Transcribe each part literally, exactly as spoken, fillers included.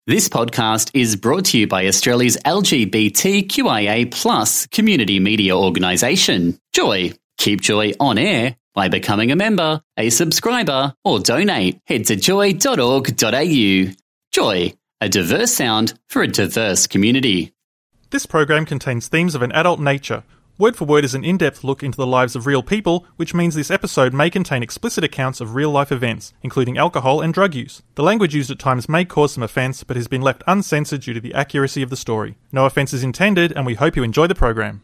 This podcast is brought to you by Australia's L G B T Q I A plus community media organisation, Joy. Keep Joy on air by becoming a member, a subscriber, or donate. Head to joy dot org dot a u. Joy, a diverse sound for a diverse community. This program contains themes of an adult nature. Word for Word is an in-depth look into the lives of real people, which means this episode may contain explicit accounts of real-life events, including alcohol and drug use. The language used at times may cause some offence, but has been left uncensored due to the accuracy of the story. No offence is intended, and we hope you enjoy the program.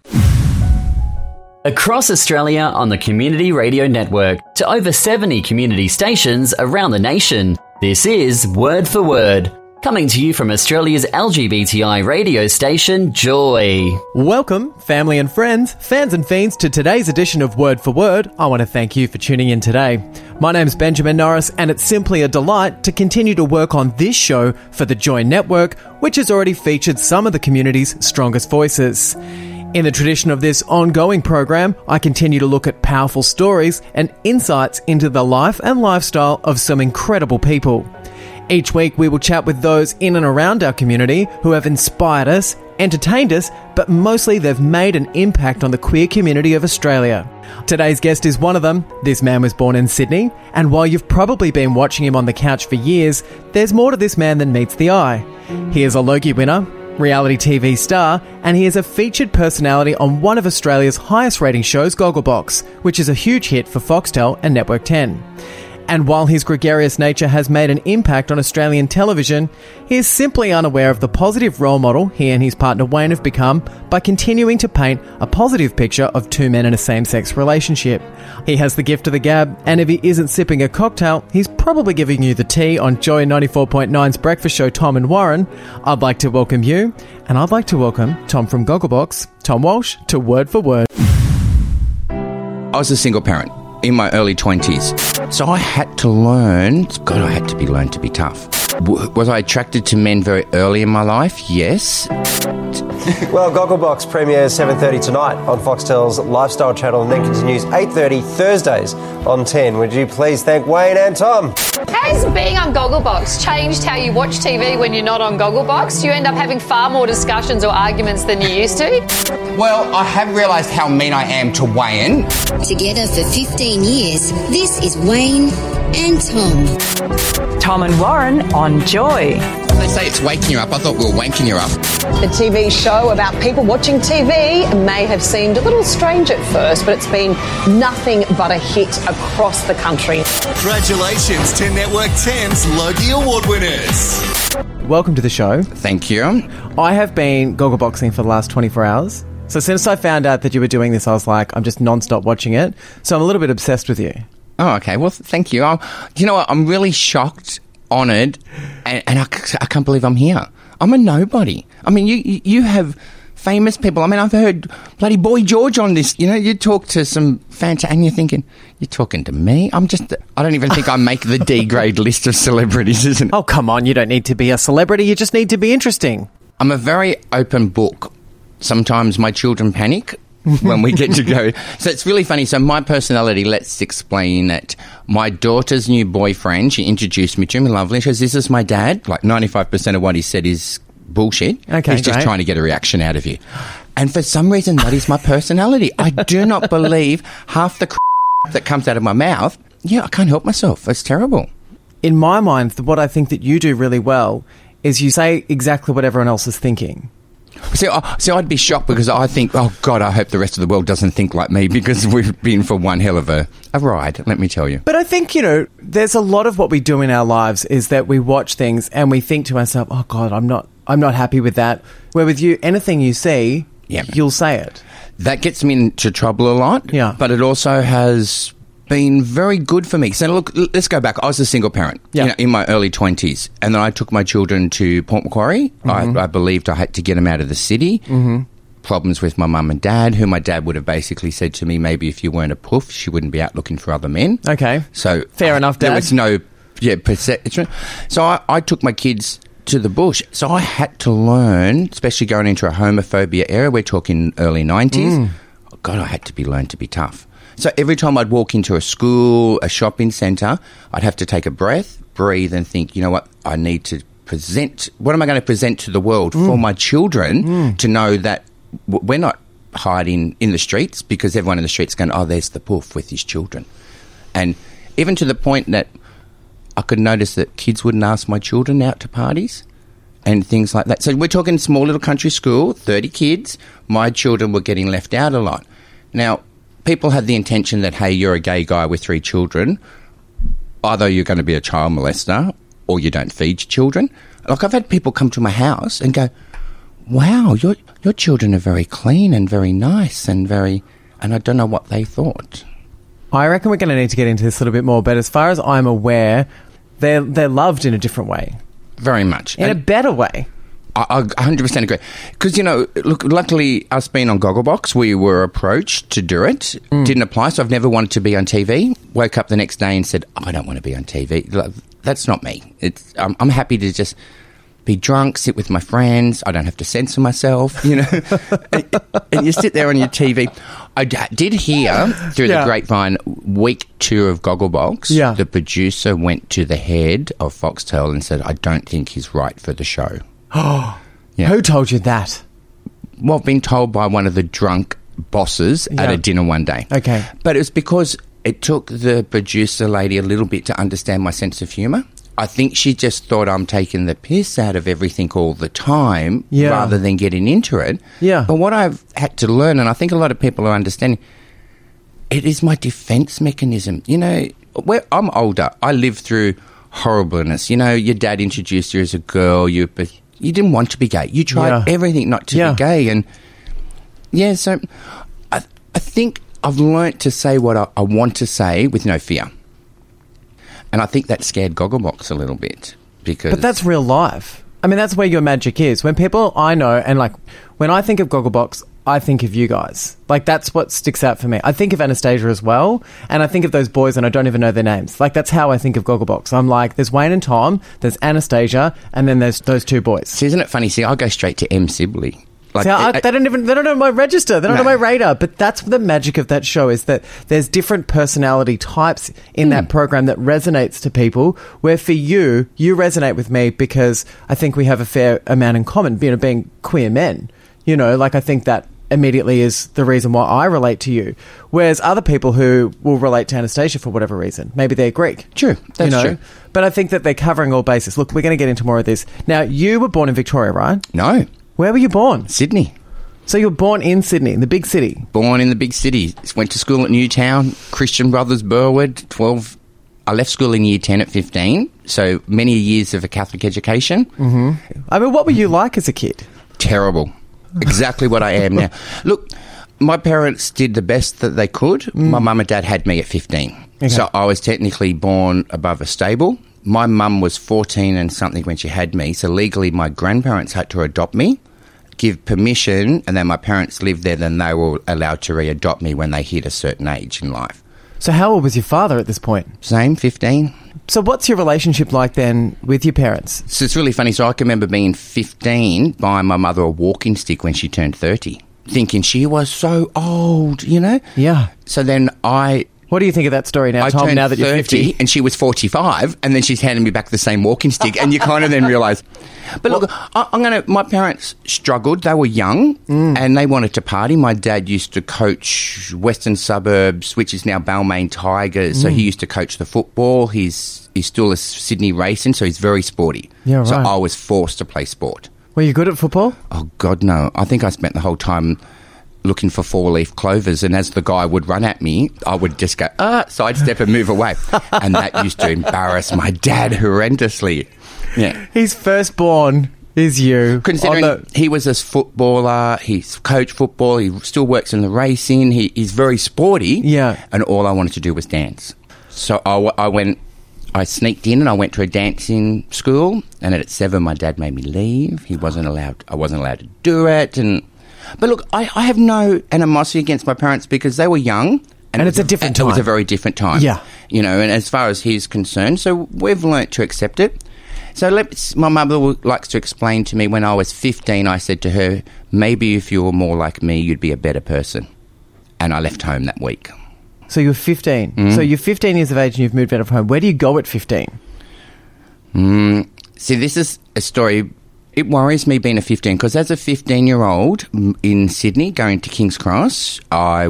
Across Australia on the Community Radio Network to over seventy community stations around the nation, this is Word for Word. Coming to you from Australia's L G B T I radio station, Joy. Welcome, family and friends, fans and fiends, to today's edition of Word for Word. I want to thank you for tuning in today. My name's Benjamin Norris, and it's simply a delight to continue to work on this show for the Joy Network, which has already featured some of the community's strongest voices. In the tradition of this ongoing program, I continue to look at powerful stories and insights into the life and lifestyle of some incredible people. Each week we will chat with those in and around our community who have inspired us, entertained us, but mostly they've made an impact on the queer community of Australia. Today's guest is one of them. This man was born in Sydney, and while you've probably been watching him on the couch for years, there's more to this man than meets the eye. He is a Logie winner, reality T V star, and he is a featured personality on one of Australia's highest rating shows, Gogglebox, which is a huge hit for Foxtel and Network ten. And while his gregarious nature has made an impact on Australian television, he is simply unaware of the positive role model he and his partner Wayne have become by continuing to paint a positive picture of two men in a same-sex relationship. He has the gift of the gab, and if he isn't sipping a cocktail, he's probably giving you the tea on Joy ninety-four point nine's breakfast show, Tom and Warren. I'd like to welcome you, and I'd like to welcome Tom from Gogglebox, Tom Walsh, to Word for Word. I was a single parent in my early twenties, so I had to learn, God, I had to be learned to be tough. W- was I attracted to men very early in my life? Yes. Well, Gogglebox premieres seven thirty tonight on Foxtel's Lifestyle channel and then continues eight thirty Thursdays on ten. Would you please thank Wayne and Tom? Has being on Gogglebox changed how you watch T V when you're not on Gogglebox? Do you end up having far more discussions or arguments than you used to? Well, I have realised how mean I am to Wayne. Together for fifteen years, this is Wayne and Tom. Tom and Warren on Joy. They say it's waking you up. I thought we were wanking you up. The T V show about people watching T V may have seemed a little strange at first, but it's been nothing but a hit across the country. Congratulations to Network ten's Logie Award winners. Welcome to the show. Thank you. I have been Goggleboxing for the last twenty-four hours. So since I found out that you were doing this, I was like, I'm just non-stop watching it. So I'm a little bit obsessed with you. Oh, okay. Well, thank you. I, you know what? I'm really shocked, honoured, and, and I, I can't believe I'm here. I'm a nobody. I mean, you you have famous people. I mean, I've heard bloody Boy George on this. You know, you talk to some fantastic, and you're thinking, you're talking to me? I'm just, I don't even think I make the D-grade list of celebrities, isn't it? Oh, come on. You don't need to be a celebrity. You just need to be interesting. I'm a very open book. Sometimes my children panic when we get to go. So it's really funny. So my personality, let's explain it. My daughter's new boyfriend, she introduced me to him, lovely. She goes, this is my dad. Like ninety-five percent of what he said is bullshit. Okay, He's just great. trying to get a reaction out of you. And for some reason, that is my personality. I do not believe half the crap that comes out of my mouth. Yeah, I can't help myself. It's terrible. In my mind, what I think that you do really well is you say exactly what everyone else is thinking. See, I, see, I'd be shocked because I think, oh, God, I hope the rest of the world doesn't think like me because we've been for one hell of a, a ride, let me tell you. But I think, you know, there's a lot of what we do in our lives is that we watch things and we think to ourselves, oh, God, I'm not I'm not happy with that. Where with you, anything you see, yeah. you'll say it. That gets me into trouble a lot, yeah. But it also has been very good for me. So look, let's go back. I was a single parent yeah. you know, in my early twenties, and then I took my children to Port Macquarie. Mm-hmm. I, I believed I had to get them out of the city. Mm-hmm. Problems with my mum and dad, who my dad would have basically said to me, maybe if you weren't a poof, she wouldn't be out looking for other men. Okay. So fair I, enough, Dad. There was no yeah perception. So I, I took my kids to the bush. So I had to learn, especially going into a homophobia era. We're talking early nineties. Mm. Oh, God, I had to be learned to be tough. So every time I'd walk into a school, a shopping centre, I'd have to take a breath, breathe and think, you know what, I need to present? What am I going to present to the world mm. for my children mm. to know that w- we're not hiding in the streets, because everyone in the streets going, oh, there's the poof with his children. And even to the point that I could notice that kids wouldn't ask my children out to parties and things like that. So we're talking small little country school, thirty kids. My children were getting left out a lot. Now, people had the intention that, hey, you're a gay guy with three children. Either you're going to be a child molester or you don't feed your children. Like, I've had people come to my house and go, wow, your your children are very clean and very nice and very... And I don't know what they thought. I reckon we're going to need to get into this a little bit more, but as far as I'm aware, they're, they're loved in a different way. Very much. In and a better way. I, I one hundred percent agree. Because, you know, look, luckily, us being on Gogglebox, we were approached to do it. Mm. Didn't apply, so I've never wanted to be on T V. Woke up the next day and said, I don't want to be on T V. Like, that's not me. It's, I'm, I'm happy to just be drunk, sit with my friends. I don't have to censor myself, you know. and, and you sit there on your T V. I d- did hear through yeah. the grapevine, week two of Gogglebox, yeah. the producer went to the head of Foxtel and said, I don't think he's right for the show. Oh, yeah. Who told you that? Well, I've been told by one of the drunk bosses yeah. at a dinner one day. Okay. But it was because it took the producer lady a little bit to understand my sense of humour. I think she just thought I'm taking the piss out of everything all the time yeah. rather than getting into it. Yeah. But what I've had to learn, and I think a lot of people are understanding, it is my defence mechanism. You know, where I'm older, I lived through horribleness. You know, your dad introduced you as a girl, you you didn't want to be gay. You tried yeah. everything not to yeah. be gay. And, yeah, so I, I think I've learnt to say what I, I want to say with no fear. And I think that scared Gogglebox a little bit because... But that's real life. I mean, that's where your magic is. When people I know, and like, when I think of Gogglebox, I think of you guys. Like, that's what sticks out for me. I think of Anastasia as well, and I think of those boys and I don't even know their names. Like, that's how I think of Gogglebox. I'm like, there's Wayne and Tom, there's Anastasia, and then there's those two boys. See, isn't it funny? See, I go straight to M. Sibley. Like, See, I, I, they don't even they don't know my register. They don't no. know my radar. But that's the magic of that show, is that there's different personality types in mm. that program that resonates to people. Where for you, you resonate with me because I think we have a fair amount in common, you know, being queer men. You know, like I think that immediately is the reason why I relate to you. Whereas other people who will relate to Anastasia for whatever reason, maybe they're Greek. True, that's you know? true. But I think that they're covering all bases. Look, we're going to get into more of this. Now, you were born in Victoria, right? No. Where were you born? Sydney. So you were born in Sydney, in the big city? Born in the big city. Went to school at Newtown, Christian Brothers, Burwood, twelve. I left school in year ten at fifteen, so many years of a Catholic education. Mm-hmm. I mean, what were you like as a kid? Terrible. Exactly what I am now. Look, my parents did the best that they could. Mm. My mum and dad had me at fifteen. Okay. So I was technically born above a stable. My mum was fourteen and something when she had me, so legally my grandparents had to adopt me, give permission, and then my parents lived there, then they were allowed to re-adopt me when they hit a certain age in life. So how old was your father at this point? Same, fifteen. So what's your relationship like then with your parents? So it's really funny. So I can remember being fifteen, buying my mother a walking stick when she turned thirty, thinking she was so old, you know? Yeah. So then I... What do you think of that story now, I Tom, now that you're fifty? And she was forty-five, and then she's handing me back the same walking stick, and you kind of then realise... But look, I, I'm going to... My parents struggled. They were young, mm. and they wanted to party. My dad used to coach Western Suburbs, which is now Balmain Tigers, mm. so he used to coach the football. He's, he's still a Sydney racing, so he's very sporty. Yeah, right. So I was forced to play sport. Were you good at football? Oh, God, no. I think I spent the whole time... looking for four-leaf clovers, and as the guy would run at me, I would just go, ah, sidestep and move away. And that used to embarrass my dad horrendously. Yeah. His firstborn is you. Considering the- he was a footballer, he's coached football, he still works in the racing, he, he's very sporty. Yeah. And all I wanted to do was dance. So I, I went... I sneaked in and I went to a dancing school, and at seven my dad made me leave. He wasn't allowed... I wasn't allowed to do it, and... But look, I, I have no animosity against my parents because they were young. And, and it it's a different time. It was a very different time. Yeah. You know, and as far as he's concerned, so we've learnt to accept it. So let's, my mother likes to explain to me when I was fifteen, I said to her, maybe if you were more like me, you'd be a better person. And I left home that week. So you were fifteen. Mm. So you're fifteen years of age and you've moved out of home. Where do you go at fifteen? Mm, See, this is a story. It worries me being a fifteen because as a fifteen-year-old in Sydney going to King's Cross, I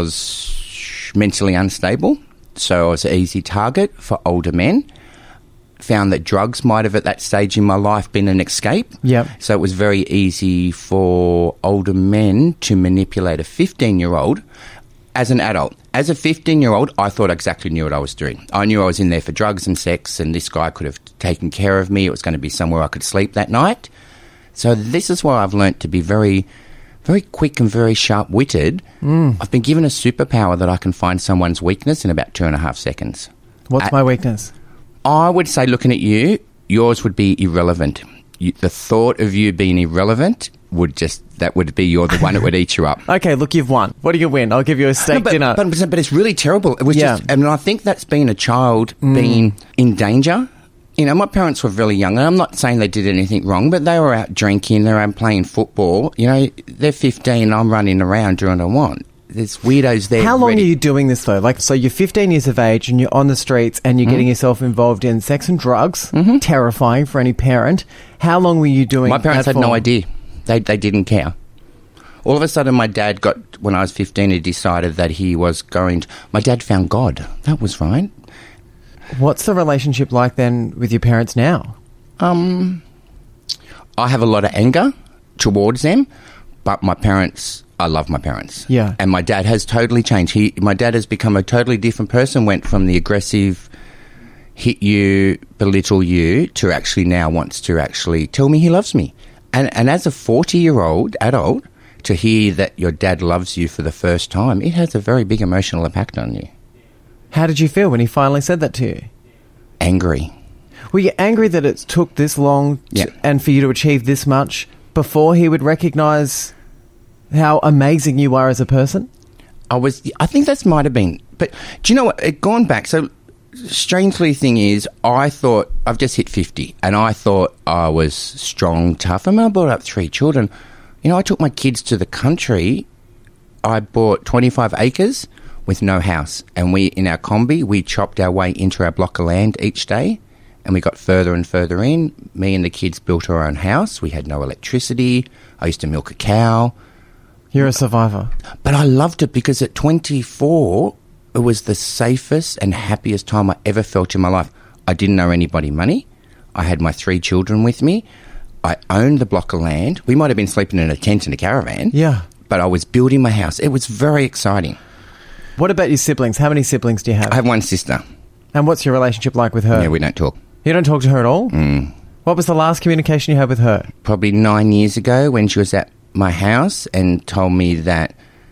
was mentally unstable, so I was an easy target for older men. Found that drugs might have at that stage in my life been an escape. Yep. So it was very easy for older men to manipulate a fifteen-year-old as an adult. As a fifteen-year-old, I thought I exactly knew what I was doing. I knew I was in there for drugs and sex, and this guy could have taken care of me. It was going to be somewhere I could sleep that night. So this is where I've learnt to be very, very quick and very sharp-witted. Mm. I've been given a superpower that I can find someone's weakness in about two and a half seconds. What's At, my weakness? I would say, looking at you, yours would be irrelevant. You, the thought of you being irrelevant would just, that would be you're the one that would eat you up. Okay, look, you've won. What do you win? I'll give you a steak no, but, dinner. But, but, but it's really terrible. It was Yeah. just, and I think that's being a child Mm. being in danger. You know, my parents were really young, and I'm not saying they did anything wrong, but they were out drinking, they were out playing football. You know, they're fifteen, I'm running around doing what I want. There's weirdos there. How long ready. are you doing this, though? Like, so you're fifteen years of age and you're on the streets and you're Mm. getting yourself involved in sex and drugs. Mm-hmm. Terrifying for any parent. How long were you doing My parents that had no for? idea. They they didn't care. All of a sudden, my dad got, when I was fifteen, he decided that he was going to, my dad found God. That was right. What's the relationship like then with your parents now? Um, I have a lot of anger towards them, but my parents, I love my parents. Yeah. And my dad has totally changed. He, my dad has become a totally different person, went from the aggressive, hit you, belittle you, to actually now wants to actually tell me he loves me. And, and as a forty-year-old adult, to hear that your dad loves you for the first time, it has a very big emotional impact on you. How did you feel when he finally said that to you? Angry. Were you angry that it took this long to, Yeah. and for you to achieve this much before he would recognise how amazing you are as a person? I was, I think that's might have been, but do you know what? It gone back. So, strangely, thing is, I thought I've just hit fifty, and I thought I was strong, tough. I mean, I brought up three children. You know, I took my kids to the country. I bought twenty-five acres with no house, and we, in our combi, we chopped our way into our block of land each day, and we got further and further in. Me and the kids built our own house. We had no electricity. I used to milk a cow. You're a survivor. But I loved it because at twenty-four, it was the safest and happiest time I ever felt in my life. I didn't owe anybody money. I had my three children with me. I owned the block of land. We might have been sleeping in a tent in a caravan. Yeah. But I was building my house. It was very exciting. What about your siblings? How many siblings do you have? I have one sister. And what's your relationship like with her? Yeah, we don't talk. You don't talk to her at all? Mm. What was the last communication you had with her? Probably nine years ago when she was at my house and told me that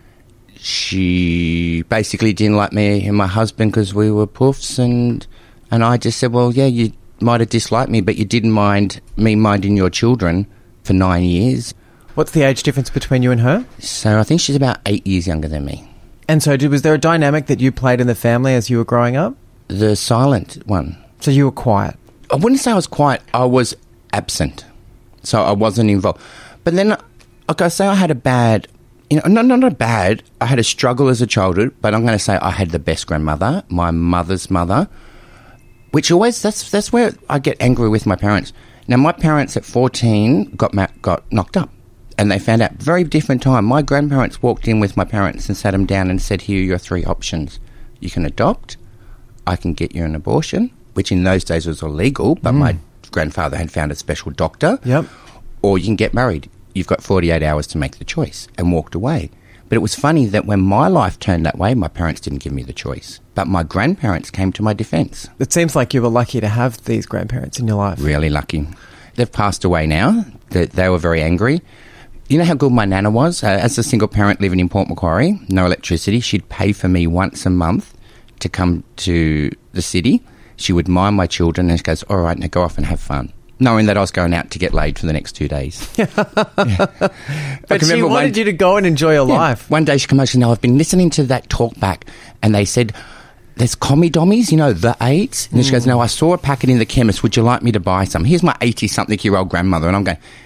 she basically didn't like me and my husband because we were poofs, and and I just said, well, yeah, you might have disliked me, but you didn't mind me minding your children for nine years. What's the age difference between you and her? So I think she's about eight years younger than me. And so did, was there a dynamic that you played in the family as you were growing up? The silent one. So you were quiet? I wouldn't say I was quiet. I was absent. So I wasn't involved. But then, like I say, I had a bad, you know, not, not a bad, I had a struggle as a childhood, but I'm going to say I had the best grandmother, my mother's mother, which always, that's that's where I get angry with my parents. Now, my parents at fourteen got ma- got knocked up, and they found out very different time. My grandparents walked in with my parents and sat them down and said, here are your three options. You can adopt, I can get you an abortion, which in those days was illegal, but mm. my grandfather had found a special doctor. Yep. Or you can get married. You've got forty-eight hours to make the choice, and walked away. But it was funny that when my life turned that way, my parents didn't give me the choice. But my grandparents came to my defence. It seems like you were lucky to have these grandparents in your life. Really lucky. They've passed away now. They, they were very angry. You know how good my nana was? Uh, as a single parent living in Port Macquarie, no electricity, she'd pay for me once a month to come to the city. She would mind my children and she goes, all right, now go off and have fun. Knowing that I was going out to get laid for the next two days. Yeah. But she wanted one, you to go and enjoy your yeah, life. One day she came over and said, no, I've been listening to that talk back, and they said, there's commie dommies, you know, the eights. And mm. she goes, no, I saw a packet in the chemist. Would you like me to buy some? Here's my eighty-something-year-old grandmother. And I'm going,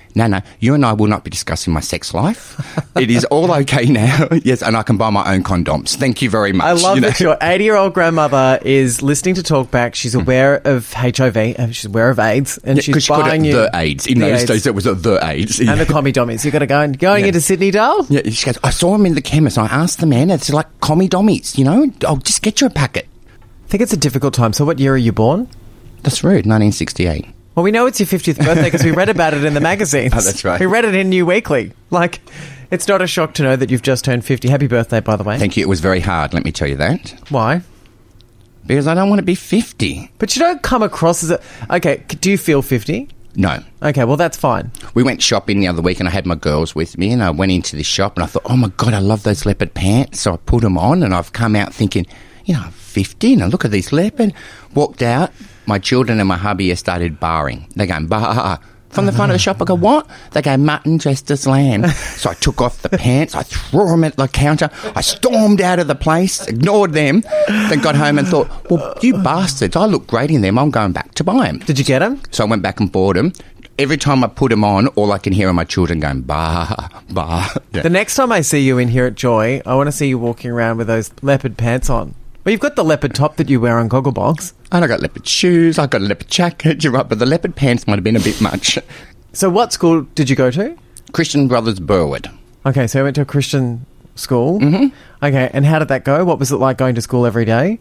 no, no, you and I will not be discussing my sex life. It is all okay now. Yes, and I can buy my own condoms. Thank you very much. I love you know? that your eighty-year-old grandmother is listening to Talkback. She's aware of H I V, uh, she's aware of AIDS, and Yeah, 'cause she's she called buying it you the AIDS. In the those AIDS. days, it was a the AIDS. and the commie dummies. You got to go and going Yeah. into Sydney, Dale. Yeah, she goes, I saw him in the chemist. I asked the man, it's like commie dummies, you know? I'll just get you a packet. I think it's a difficult time. So, what year are you born? That's rude, nineteen sixty-eight. Well, we know it's your fiftieth birthday because we read about it in the magazines. Oh, that's right. We read it in New Weekly. Like, it's not a shock to know that you've just turned fifty. Happy birthday, by the way. Thank you. It was very hard, let me tell you that. Why? Because I don't want to be fifty. But you don't come across as a... Okay, c- do you feel fifty? No. Okay, well, that's fine. We went shopping the other week and I had my girls with me and I went into this shop and I thought, oh my God, I love those leopard pants. So I put them on and I've come out thinking, you know, I'm fifty and I look at these leopard. Walked out, my children and my hubby have started barring. They're going, bah. From the front of the shop, I go, what? They go, mutton dressed as lamb. So I took off the pants, I threw them at the counter, I stormed out of the place, ignored them, then got home and thought, well, you bastards, I look great in them, I'm going back to buy them. Did you get them? So I went back and bought them. Every time I put them on, all I can hear are my children going, bah, bah. Yeah. The next time I see you in here at Joy, I want to see you walking around with those leopard pants on. Well, you've got the leopard top that you wear on Gogglebox. And I got leopard shoes, I got a leopard jacket, you're right, but the leopard pants might have been a bit much. So what school did you go to? Christian Brothers Burwood. Okay, so I went to a Christian school. Mm-hmm. Okay, and how did that go? What was it like going to school every day?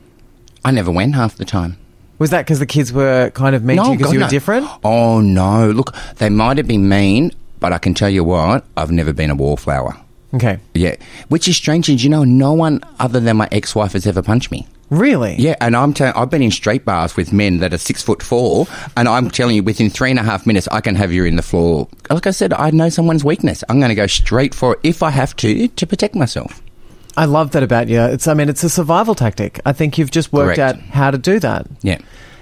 I never went half the time. Was that because the kids were kind of mean to you because God, you were no. different? Oh, no. Look, they might have been mean, but I can tell you what, I've never been a wallflower. Okay. Yeah. Which is strange, and you know, no one other than my ex-wife has ever punched me. Really? Yeah, and I'm telling I've been in straight bars with men that are six foot four, and I'm telling you, within three and a half minutes, I can have you in the floor. Like I said, I know someone's weakness. I'm going to go straight for it if I have to, to protect myself. I love that about you. It's, I mean, it's a survival tactic. I think you've just worked Correct. out how to do that. Yeah.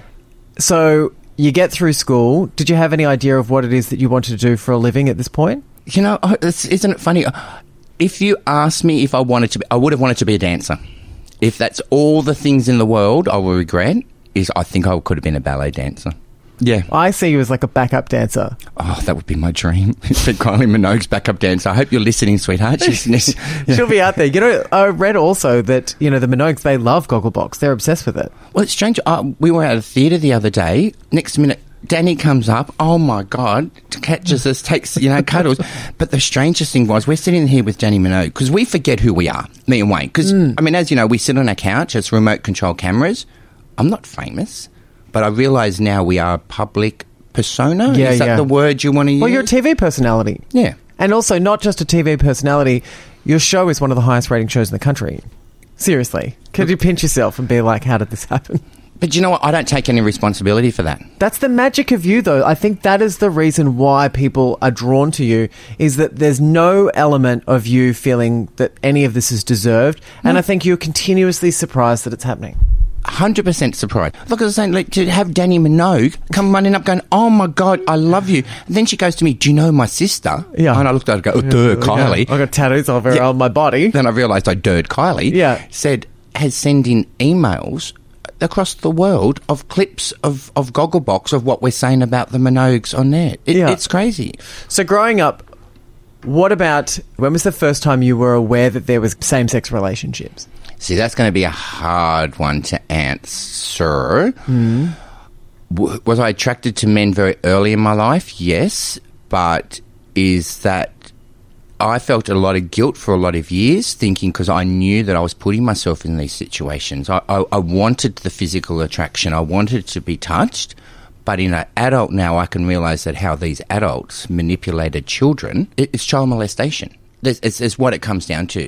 So you get through school. Did you have any idea of what it is that you wanted to do for a living at this point? You know, oh, it's, isn't it funny? If you asked me if I wanted to be, I would have wanted to be a dancer. If that's all the things in the world I will regret, is I think I could have been a ballet dancer. Yeah. I see you as like a backup dancer. Oh, that would be my dream. Be Kylie Minogue's backup dancer. I hope you're listening, sweetheart. She's, yeah. She'll be out there. You know, I read also that, you know, the Minogues, they love Gogglebox. They're obsessed with it. Well, it's strange. Uh, we were at a theatre the other day. Next minute, Danny comes up. Oh, my God. Catches us, takes, you know, cuddles. But the strangest thing was we're sitting here with Danny Minogue because we forget who we are, me and Wayne. Because, mm. I mean, as you know, we sit on a couch. It's remote control cameras. I'm not famous. But I realise now we are a public persona. Yeah, Is that yeah. the word you want to use? Well, you're a T V personality. Yeah. And also, not just a T V personality, your show is one of the highest rating shows in the country. Seriously. Could you pinch yourself and be like, how did this happen? But you know what? I don't take any responsibility for that. That's the magic of you, though. I think that is the reason why people are drawn to you, is that there's no element of you feeling that any of this is deserved. And No. I think you're continuously surprised that it's happening. one hundred percent surprised. Look, I was saying, like, to have Danny Minogue come running up going, oh, my God, I love you. And then she goes to me, do you know my sister? Yeah. And I looked at her and go, oh, duh, Kylie. Yeah. I got tattoos of her Yeah. on my body. Then I realised I dirred Kylie. Yeah. Said, has sending emails across the world of clips of, of Gogglebox of what we're saying about the Minogues on there. It, Yeah. It's crazy. So growing up, what about, when was the first time you were aware that there was same-sex relationships? See, that's going to be a hard one to answer. Mm. W- was I attracted to men very early in my life? Yes. But is that I felt a lot of guilt for a lot of years, thinking because I knew that I was putting myself in these situations. I, I, I wanted the physical attraction. I wanted to be touched. But in an adult now, I can realise that how these adults manipulated children, it, it's child molestation. It's, it's, it's what it comes down to.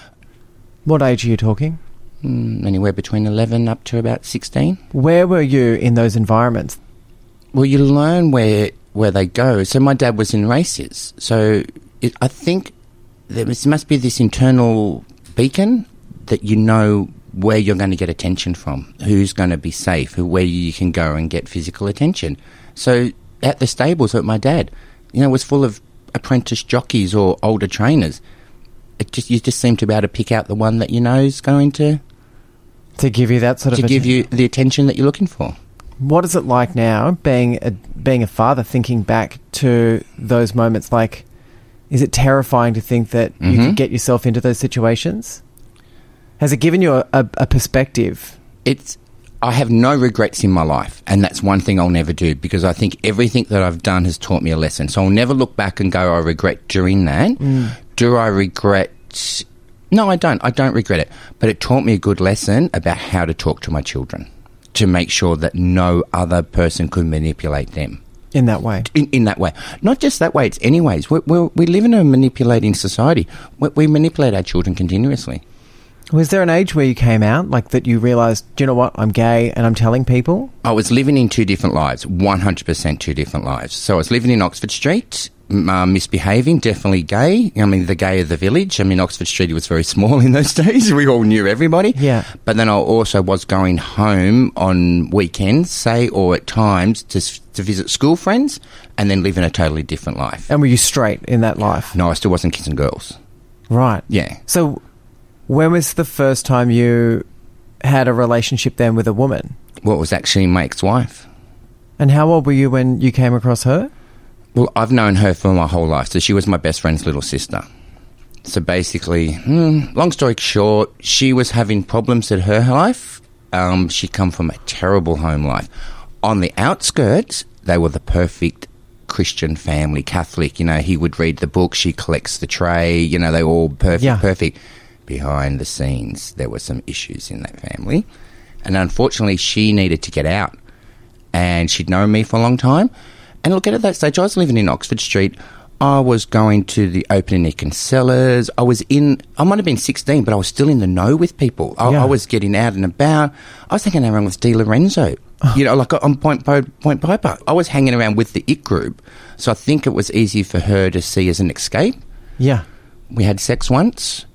What age are you talking? Mm, anywhere between eleven up to about sixteen. Where were you in those environments? Well, you learn where where they go. So my dad was in races. So it, I think there was, must be this internal beacon that you know where you're going to get attention from, who's going to be safe, who, where you can go and get physical attention. So at the stables at my dad, you know, it was full of apprentice jockeys or older trainers. It just you just seem to be able to pick out the one that you know is going to To give you that sort of to give attention? you the attention that you're looking for. What is it like now, being a, being a father, thinking back to those moments? Like, is it terrifying to think that mm-hmm. you could get yourself into those situations? Has it given you a, a, a perspective? It's. I have no regrets in my life, and that's one thing I'll never do, because I think everything that I've done has taught me a lesson. So I'll never look back and go, I regret doing that. Mm. Do I regret... No, I don't. I don't regret it. But it taught me a good lesson about how to talk to my children, to make sure that no other person could manipulate them. In that way? In, in that way. Not just that way, it's anyways. We, we, we live in a manipulating society. We, we manipulate our children continuously. Was there an age where you came out, like that you realised, do you know what, I'm gay and I'm telling people? I was living in two different lives, one hundred percent two different lives. So I was living in Oxford Street, uh, misbehaving, definitely gay. I mean, the gay of the village. I mean, Oxford Street was very small in those days. We all knew everybody. Yeah. But then I also was going home on weekends, say, or at times to, to visit school friends and then living a totally different life. And were you straight in that life? No, I still wasn't kissing girls. Right. Yeah. So... when was the first time you had a relationship then with a woman? Well, it was actually my ex-wife. And how old were you when you came across her? Well, I've known her for my whole life, so she was my best friend's little sister. So basically, hmm, long story short, she was having problems in her life. Um, she come from a terrible home life. On the outskirts, they were the perfect Christian family, Catholic. You know, he would read the book, she collects the tray, you know, they were all perfect, yeah. perfect. Behind the scenes, there were some issues in that family. And unfortunately, she needed to get out. And she'd known me for a long time. And look, at that stage, I was living in Oxford Street. I was going to the Open and Nicking Cellars. I was in, I might have been sixteen, but I was still in the know with people. I, yeah. I was getting out and about. I was hanging around with Di Lorenzo, you know, like on Point, Point Piper. I was hanging around with the It Group. So I think it was easy for her to see as an escape. Yeah. We had sex once.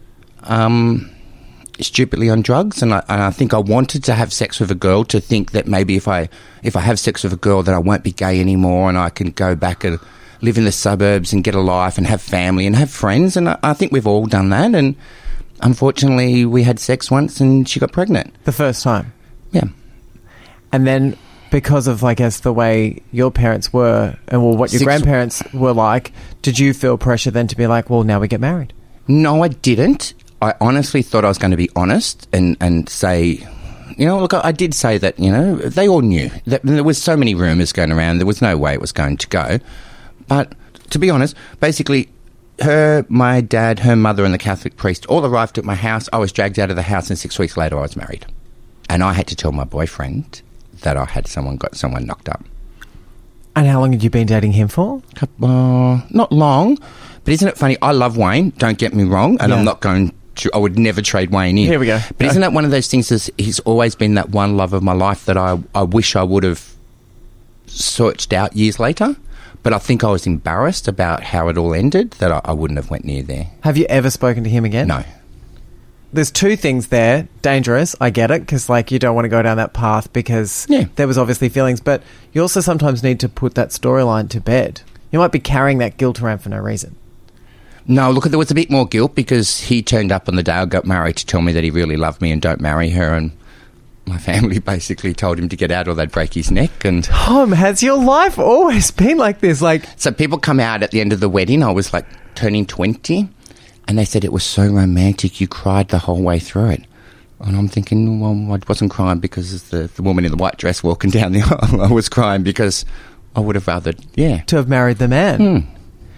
Um, stupidly on drugs, and I, and I think I wanted to have sex with a girl to think that maybe if I if I have sex with a girl that I won't be gay anymore and I can go back and live in the suburbs and get a life and have family and have friends, and I, I think we've all done that. And unfortunately, we had sex once and she got pregnant. The first time? Yeah. And then because of, I guess, the way your parents were and well, what your Six- grandparents were like, did you feel pressure then to be like, well, now we get married? No, I didn't. I honestly thought I was going to be honest and, and say, you know, look, I did say that, you know, they all knew. That there was so many rumours going around, there was no way it was going to go. But to be honest, basically, her, my dad, her mother and the Catholic priest all arrived at my house. I was dragged out of the house and six weeks later I was married. And I had to tell my boyfriend that I had someone got someone knocked up. And how long had you been dating him for? Uh, not long. But isn't it funny? I love Wayne, don't get me wrong, and yeah. I'm not going to, I would never trade Wayne in. Here we go. But isn't that one of those things that he's always been that one love of my life that I, I wish I would have searched out years later? But I think I was embarrassed about how it all ended, that I, I wouldn't have went near there. Have you ever spoken to him again? No. There's two things there. Dangerous, I get it, because like you don't want to go down that path because yeah. there was obviously feelings, but you also sometimes need to put that storyline to bed. You might be carrying that guilt around for no reason. No, look, there was a bit more guilt because he turned up on the day I got married to tell me that he really loved me and don't marry her, and my family basically told him to get out or they'd break his neck. And Tom, has your life always been like this? Like, so people come out at the end of the wedding. I was like turning twenty, and they said it was so romantic. You cried the whole way through it. And I'm thinking, well, I wasn't crying because the, the woman in the white dress walking down the aisle. I was crying because I would have rather, yeah. to have married the man. Hmm.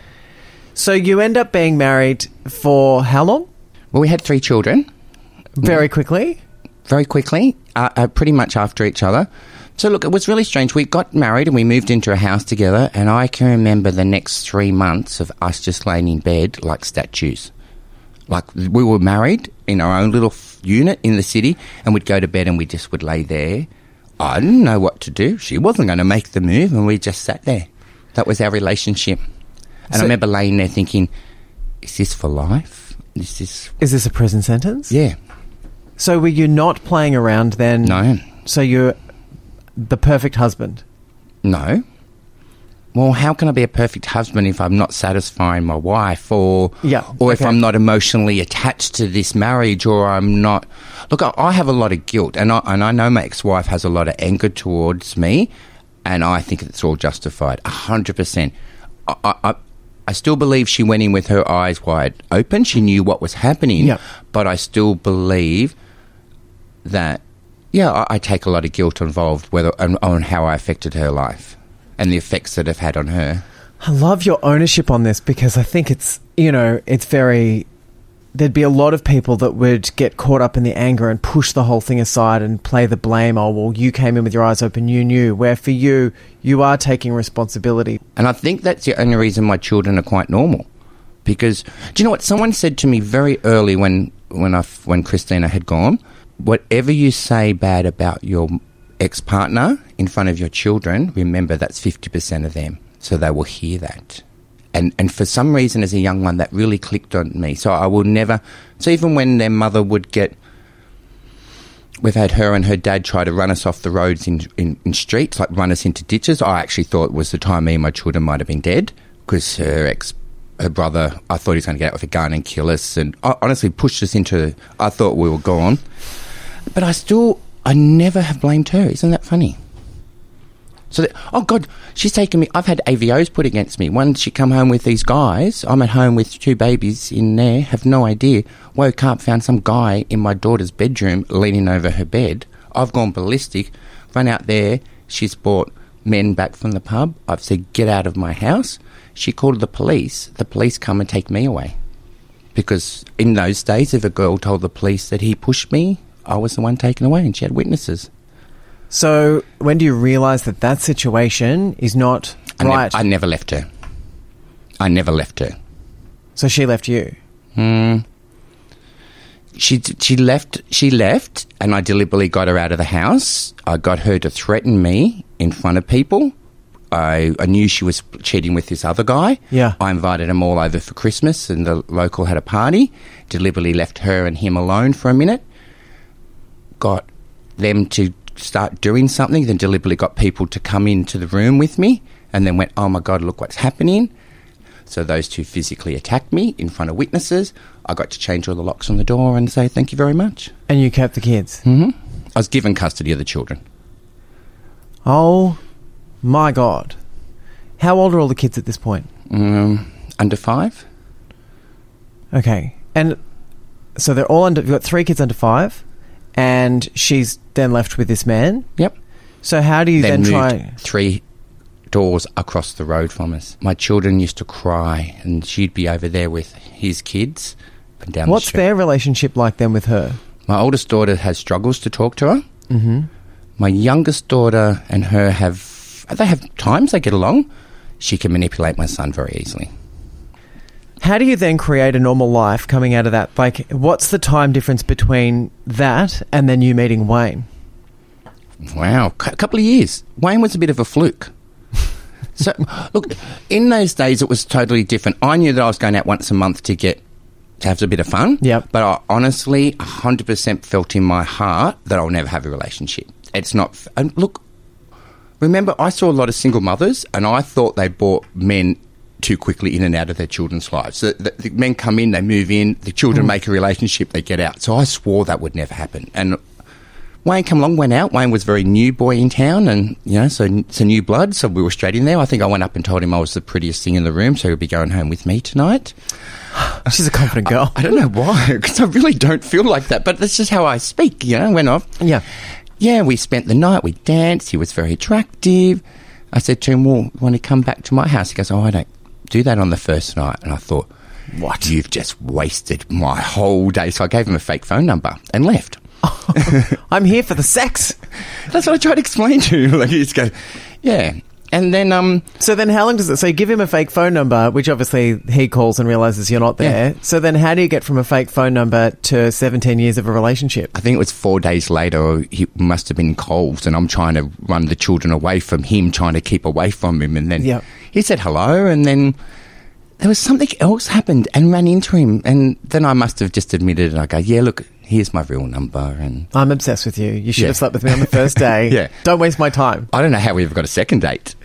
So you end up being married for how long? Well, we had three children. Very quickly? Very quickly, uh, uh, pretty much after each other. So, look, it was really strange. We got married and we moved into a house together, and I can remember the next three months of us just laying in bed like statues. Like, we were married in our own little unit in the city, and we'd go to bed and we just would lay there. I didn't know what to do. She wasn't going to make the move, and we just sat there. That was our relationship. And so, I remember laying there thinking, is this for life? Is this... Is this a prison sentence? Yeah. So were you not playing around then? No. So you're the perfect husband? No. well, how can I be a perfect husband if I'm not satisfying my wife, or Yeah, or if okay. I'm not emotionally attached to this marriage, or I'm not... Look, I, I have a lot of guilt, and I, and I know my ex-wife has a lot of anger towards me, and I think it's all justified, one hundred percent. I, I, I still believe she went in with her eyes wide open. She knew what was happening, Yeah. but I still believe that, yeah, I, I take a lot of guilt involved whether on, on how I affected her life and the effects that have had on her. I love your ownership on this because I think it's, you know, it's very... There'd be a lot of people that would get caught up in the anger and push the whole thing aside and play the blame. Oh, well, you came in with your eyes open, you knew. Where for you, you are taking responsibility. And I think that's the only reason my children are quite normal. Because, do you know what? Someone said to me very early when, when, I, when Christina had gone, whatever you say bad about your ex-partner in front of your children, remember that's fifty percent of them. So they will hear that. And and for some reason, as a young one, that really clicked on me. So I will never... So even when their mother would get... We've had her and her dad try to run us off the roads in, in, in streets, like run us into ditches. I actually thought it was the time me and my children might have been dead because her ex... Her brother, I thought he was going to get out with a gun and kill us. And I honestly pushed us into... I thought we were gone. But I still... I never have blamed her. Isn't that funny? So, that, oh, God, she's taken me... I've had A V Os put against me. Once she come home with these guys, I'm at home with two babies in there, have no idea, woke up, found some guy in my daughter's bedroom leaning over her bed. I've gone ballistic, run out there. She's brought men back from the pub. I've said, get out of my house. She called the police. The police come and take me away. Because in those days, if a girl told the police that he pushed me, I was the one taken away, and she had witnesses. So when do you realise that that situation is not I right? Nev- I never left her. I never left her. So she left you? Hmm. She she left. She left, and I deliberately got her out of the house. I got her to threaten me in front of people. I, I knew she was cheating with this other guy. Yeah. I invited them all over for Christmas, and the local had a party. Deliberately left her and him alone for a minute. Got them to start doing something, then deliberately got people to come into the room with me, and then went, oh my God, look what's happening. So those two physically attacked me in front of witnesses. I got to change all the locks on the door and say thank you very much. And you kept the kids? Mm-hmm. I was given custody of the children. Oh my God. How old are all the kids at this point? Um, under five. Okay. And so they're all under... You've got three kids under five, and she's then left with this man? Yep. So how do you then, then moved try... three doors across the road from us. My children used to cry, and she'd be over there with his kids and down What's the street. their relationship like then with her? My oldest daughter has struggles to talk to her. Mm-hmm. My youngest daughter and her have... They have times they get along. She can manipulate my son very easily. How do you then create a normal life coming out of that? Like, what's the time difference between that and then you meeting Wayne? Wow, a couple of years. Wayne was a bit of a fluke. So, look, in those days it was totally different. I knew that I was going out once a month to get to have a bit of fun. Yep. But I honestly one hundred percent felt in my heart that I'll never have a relationship. It's not... And look, remember, I saw a lot of single mothers, and I thought they brought men too quickly in and out of their children's lives. So the, the men come in, they move in, the children mm. make a relationship, they get out. So I swore that would never happen. And Wayne come along, went out. Wayne was a very new boy in town, and, you know, so it's a new blood, so we were straight in there. I think I went up and told him I was the prettiest thing in the room, so he'll be going home with me tonight. She's a confident girl. I, I don't know why, because I really don't feel like that, but that's just how I speak, you know, went off. Yeah. Yeah, we spent the night, we danced, he was very attractive. I said to him, well, you want to come back to my house? He goes, oh, I don't do that on the first night. And I thought, what? You've just wasted my whole day. So I gave him a fake phone number and left. I'm here for the sex. That's what I tried to explain to him. Like, he just go, yeah. And then... um. So then how long does it... So you give him a fake phone number, which obviously he calls and realises you're not there. Yeah. So then how do you get from a fake phone number to seventeen years of a relationship? I think it was four days later, he must have been Coles, and I'm trying to run the children away from him, trying to keep away from him. And then yep. he said hello, and then there was something else happened and ran into him. And then I must have just admitted, and I go, yeah, look, here's my real number. And I'm obsessed with you. You should yeah. have slept with me on the first day. Yeah. Don't waste my time. I don't know how we ever got a second date.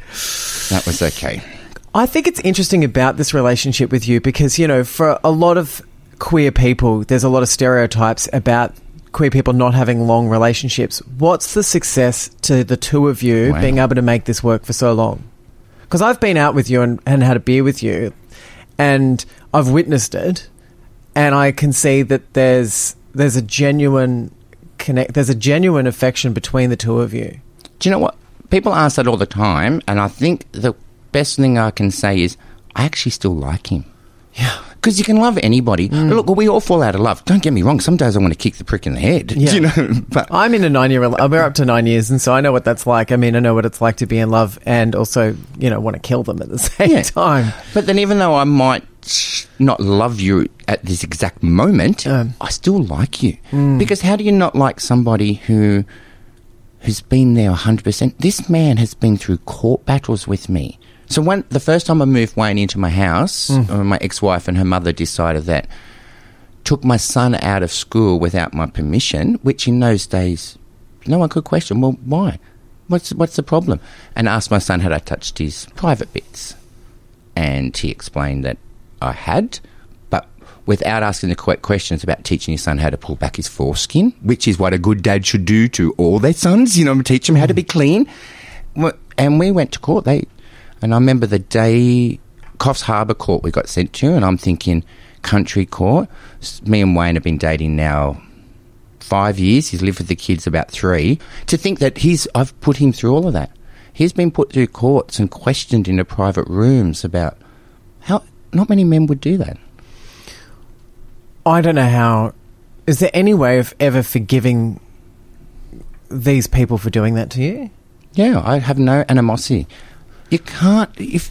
That was okay. I think it's interesting about this relationship with you because, you know, for a lot of queer people, there's a lot of stereotypes about queer people not having long relationships. What's the success to the two of you Wow. being able to make this work for so long? Because I've been out with you and, and had a beer with you, and I've witnessed it, and I can see that there's there's a genuine connect, there's a genuine affection between the two of you. Do you know what? People ask that all the time, and I think the best thing I can say is I actually still like him. Yeah. Because you can love anybody. Mm. Look, we all fall out of love. Don't get me wrong. Some days I want to kick the prick in the head. Yeah. You know, but I'm in a nine-year rela- we're up to nine years, and so I know what that's like. I mean, I know what it's like to be in love and also, you know, want to kill them at the same yeah. time. But then even though I might not love you at this exact moment, um, I still like you. Mm. Because how do you not like somebody who who's been there one hundred percent? This man has been through court battles with me. So when the first time I moved Wayne into my house, mm. uh, my ex-wife and her mother decided that, took my son out of school without my permission, which in those days no one could question. Well, why? What's what's the problem? And asked my son had I touched his private bits. And he explained that I had, but without asking the correct questions about teaching his son how to pull back his foreskin, which is what a good dad should do to all their sons, you know, teach them how to be clean. And we went to court. They... And I remember the day Coffs Harbour Court we got sent to, and I'm thinking country court. Me and Wayne have been dating now five years. He's lived with the kids about three. To think that he's, I've put him through all of that. He's been put through courts and questioned into private rooms about how not many men would do that. I don't know how. Is there any way of ever forgiving these people for doing that to you? Yeah, I have no animosity. You can't, if,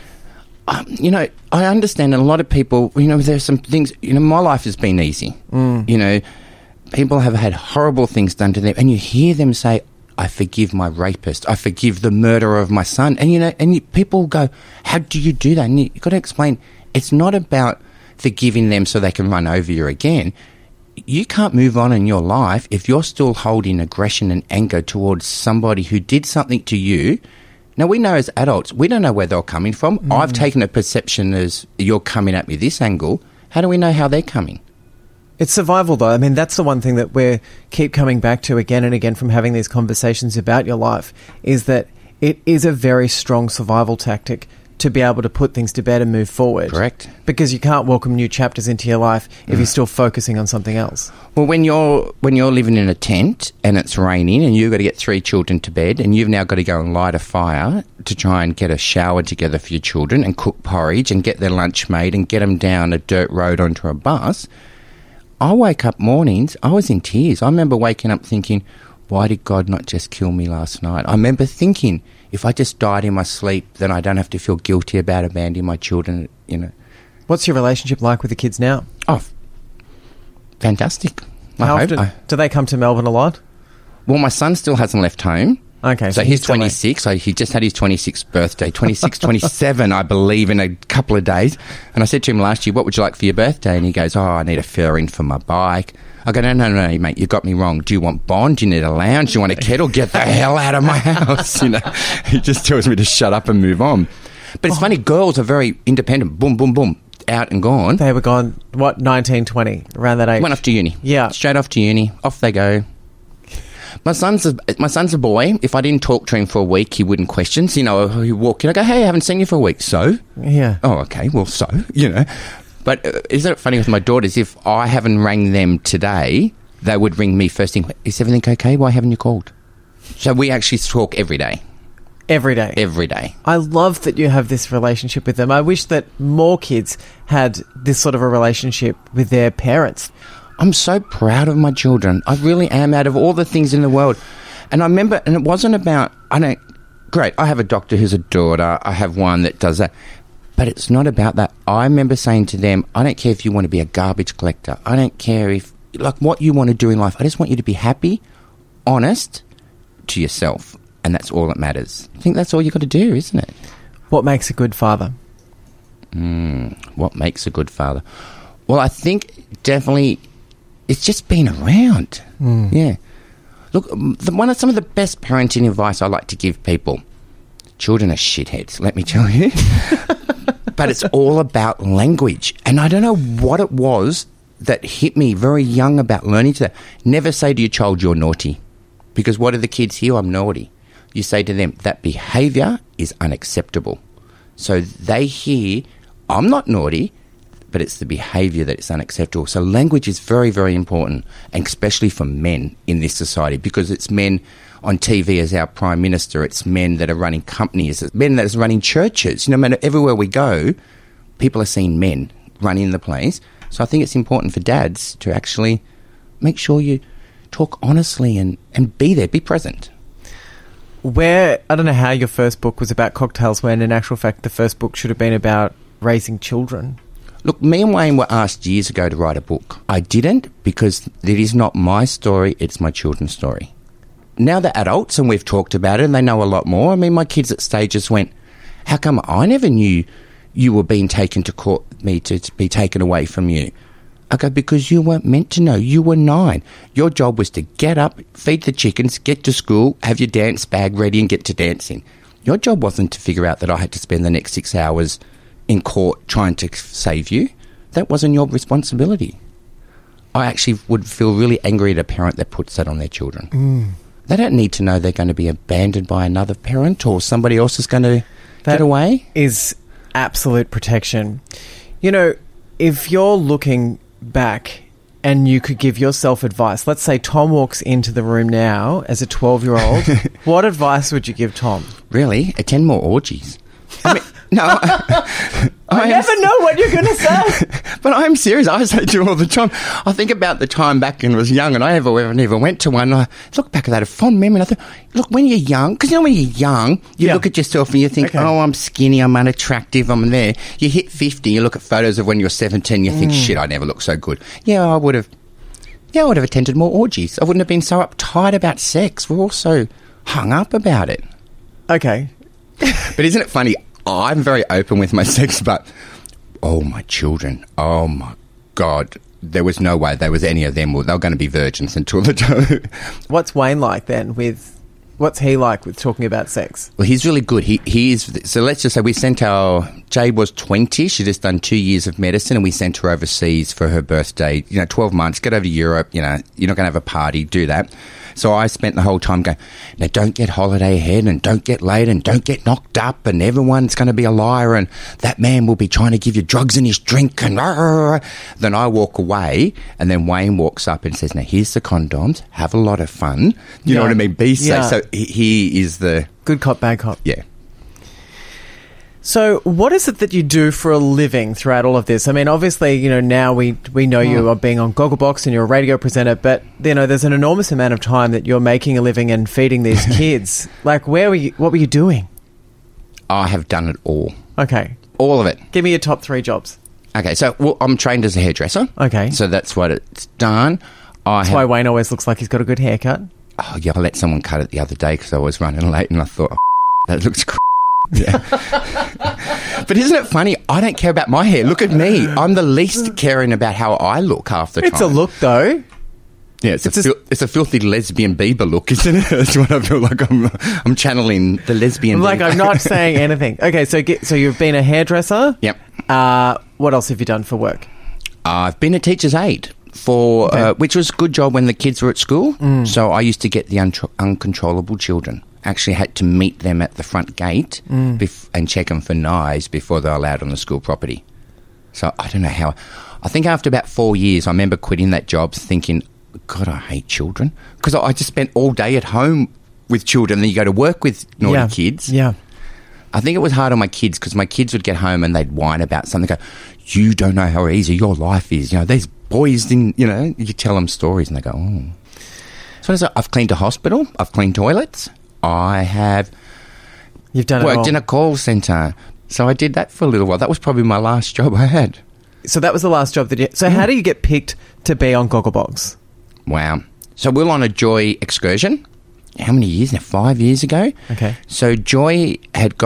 um, you know, I understand that a lot of people, you know, there's some things, you know, my life has been easy. Mm. You know, people have had horrible things done to them, and you hear them say, I forgive my rapist, I forgive the murderer of my son. And, you know, and you, people go, how do you do that? And you, you've got to explain, it's not about forgiving them so they can run over you again. You can't move on in your life if you're still holding aggression and anger towards somebody who did something to you. Now, we know as adults, we don't know where they're coming from. Mm. I've taken a perception as you're coming at me this angle. How do we know how they're coming? It's survival, though. I mean, that's the one thing that we keep coming back to again and again from having these conversations about your life, is that it is a very strong survival tactic to be able to put things to bed and move forward. Correct. Because you can't welcome new chapters into your life if mm. you're still focusing on something else. Well, when you're when you're living in a tent and it's raining and you've got to get three children to bed and you've now got to go and light a fire to try and get a shower together for your children and cook porridge and get their lunch made and get them down a dirt road onto a bus, I wake up mornings, I was in tears. I remember waking up thinking, why did God not just kill me last night? I remember thinking, if I just died in my sleep, then I don't have to feel guilty about abandoning my children, you know. What's your relationship like with the kids now? Oh, fantastic. How often I, do they come to Melbourne a lot? Well, my son still hasn't left home. Okay. So, so he's twenty-six. So he just had his twenty-sixth birthday. twenty-six, twenty-seven, I believe, in a couple of days. And I said to him last year, what would you like for your birthday? And he goes, oh, I need a fairing for my bike. I go, no, no, no, mate, you got me wrong. Do you want bond? Do you need a lounge? Do you want a kettle? Get the hell out of my house. You know, he just tells me to shut up and move on. But it's oh. funny, girls are very independent. Boom, boom, boom, out and gone. They were gone, what, nineteen, twenty, around that age? Went off to uni. Yeah. Straight off to uni. Off they go. My son's a, my son's a boy. If I didn't talk to him for a week, he wouldn't question. So, you know, he'd walk in, I go, hey, I haven't seen you for a week. So? Yeah. Oh, okay, well, so, you know. But uh, isn't it funny with my daughters, if I haven't rang them today, they would ring me first thing, is everything okay? Why haven't you called? So we actually talk every day. Every day? Every day. I love that you have this relationship with them. I wish that more kids had this sort of a relationship with their parents. I'm so proud of my children. I really am, out of all the things in the world. And I remember, and it wasn't about, I don't, great, I have a doctor who's a daughter. I have one that does that. But it's not about that. I remember saying to them, I don't care if you want to be a garbage collector. I don't care if, like, what you want to do in life. I just want you to be happy, honest to yourself. And that's all that matters. I think that's all you've got to do, isn't it? What makes a good father? Mm, what makes a good father? Well, I think definitely it's just being around. Mm. Yeah. Look, the, one of some of the best parenting advice I like to give people, children are shitheads, let me tell you. But it's all about language. And I don't know what it was that hit me very young about learning to that. Never say to your child, you're naughty. Because what do the kids hear? I'm naughty. You say to them, that behaviour is unacceptable. So they hear, I'm not naughty, but it's the behaviour that is unacceptable. So language is very, very important, and especially for men in this society, because it's men on T V as our Prime Minister, it's men that are running companies, it's men that are running churches. You know, no matter everywhere we go, people are seeing men running the place. So I think it's important for dads to actually make sure you talk honestly and, and be there, be present. Where, I don't know how your first book was about cocktails when in actual fact the first book should have been about raising children. Look, me and Wayne were asked years ago to write a book. I didn't, because it is not my story, it's my children's story. Now they're adults and we've talked about it and they know a lot more. I mean, my kids at stages went, how come I never knew you were being taken to court, me to, to be taken away from you? I go, because you weren't meant to know. You were nine. Your job was to get up, feed the chickens, get to school, have your dance bag ready and get to dancing. Your job wasn't to figure out that I had to spend the next six hours in court trying to save you. That wasn't your responsibility. I actually would feel really angry at a parent that puts that on their children. Mm. They don't need to know they're going to be abandoned by another parent or somebody else is going to that get away. Is absolute protection. You know, if you're looking back and you could give yourself advice, let's say Tom walks into the room now as a twelve-year-old, what advice would you give Tom? Really? Attend more orgies. I mean, no. I, I, I never know what you're going to say. But I'm serious. I say to you all the time. I think about the time back when I was young and I never, never went to one. I look back at that, a fond memory, and I thought, look, when you're young, because you know when you're young, you yeah. look at yourself and you think, okay. oh, I'm skinny, I'm unattractive, I'm there. You hit fifty, you look at photos of when you're seventeen, you think, mm. shit, I never look so good. Yeah, I would have, yeah, I would have attended more orgies. I wouldn't have been so uptight about sex. We're all so hung up about it. Okay. But isn't it funny? I'm very open with my sex, but oh, my children, oh, my God, there was no way there was any of them. They were going to be virgins until the toe. What's Wayne like then with, what's he like with talking about sex? Well, he's really good. He he is, so let's just say we sent our, Jade was twenty, she just done two years of medicine and we sent her overseas for her birthday, you know, twelve months, get over to Europe, you know, you're not going to have a party, do that. So I spent the whole time going, now don't get holiday ahead and don't get late and don't get knocked up and everyone's going to be a liar and that man will be trying to give you drugs in his drink and rah, rah, rah. Then I walk away and then Wayne walks up and says, now here's the condoms, have a lot of fun. You yeah. know what I mean? Be safe. Yeah. So he, he is the... Good cop, bad cop. Yeah. So what is it that you do for a living throughout all of this? I mean, obviously, you know, now we we know you mm. are being on Gogglebox and you're a radio presenter, but, you know, there's an enormous amount of time that you're making a living and feeding these kids. Like, where were you, what were you doing? I have done it all. Okay. All of it. Give me your top three jobs. Okay, so well, I'm trained as a hairdresser. Okay. So that's what it's done. I that's have, why Wayne always looks like he's got a good haircut. Oh, yeah, I let someone cut it the other day because I was running late and I thought, oh, that looks cr***. Yeah. But isn't it funny? I don't care about my hair. Look at me. I'm the least caring about how I look half the time. It's a look, though. Yeah, it's, it's, a, a, fil- it's a filthy lesbian Bieber look, isn't it? That's what I feel like I'm I'm channeling the lesbian Like, Bieber. I'm not saying anything. Okay, so get, so you've been a hairdresser. Yep. Uh, what else have you done for work? Uh, I've been a teacher's aide, for okay. uh, which was a good job when the kids were at school. Mm. So I used to get the un- uncontrollable children. Actually had to meet them at the front gate mm. bef- and check them for knives before they're allowed on the school property. So I don't know how... I think after about four years, I remember quitting that job thinking, God, I hate children. Because I just spent all day at home with children. Then you go to work with naughty yeah. kids. Yeah. I think it was hard on my kids because my kids would get home and they'd whine about something. Go, you don't know how easy your life is. You know, there's boys in, you know, you tell them stories and they go, oh. So I've cleaned a hospital. I've cleaned toilets. I have You've done worked it all. in a call centre. So I did that for a little while. That was probably my last job I had. So that was the last job that you... So mm. how do you get picked to be on Gogglebox? Wow. So we were on a Joy excursion. How many years now? Five years ago. Okay. So Joy had got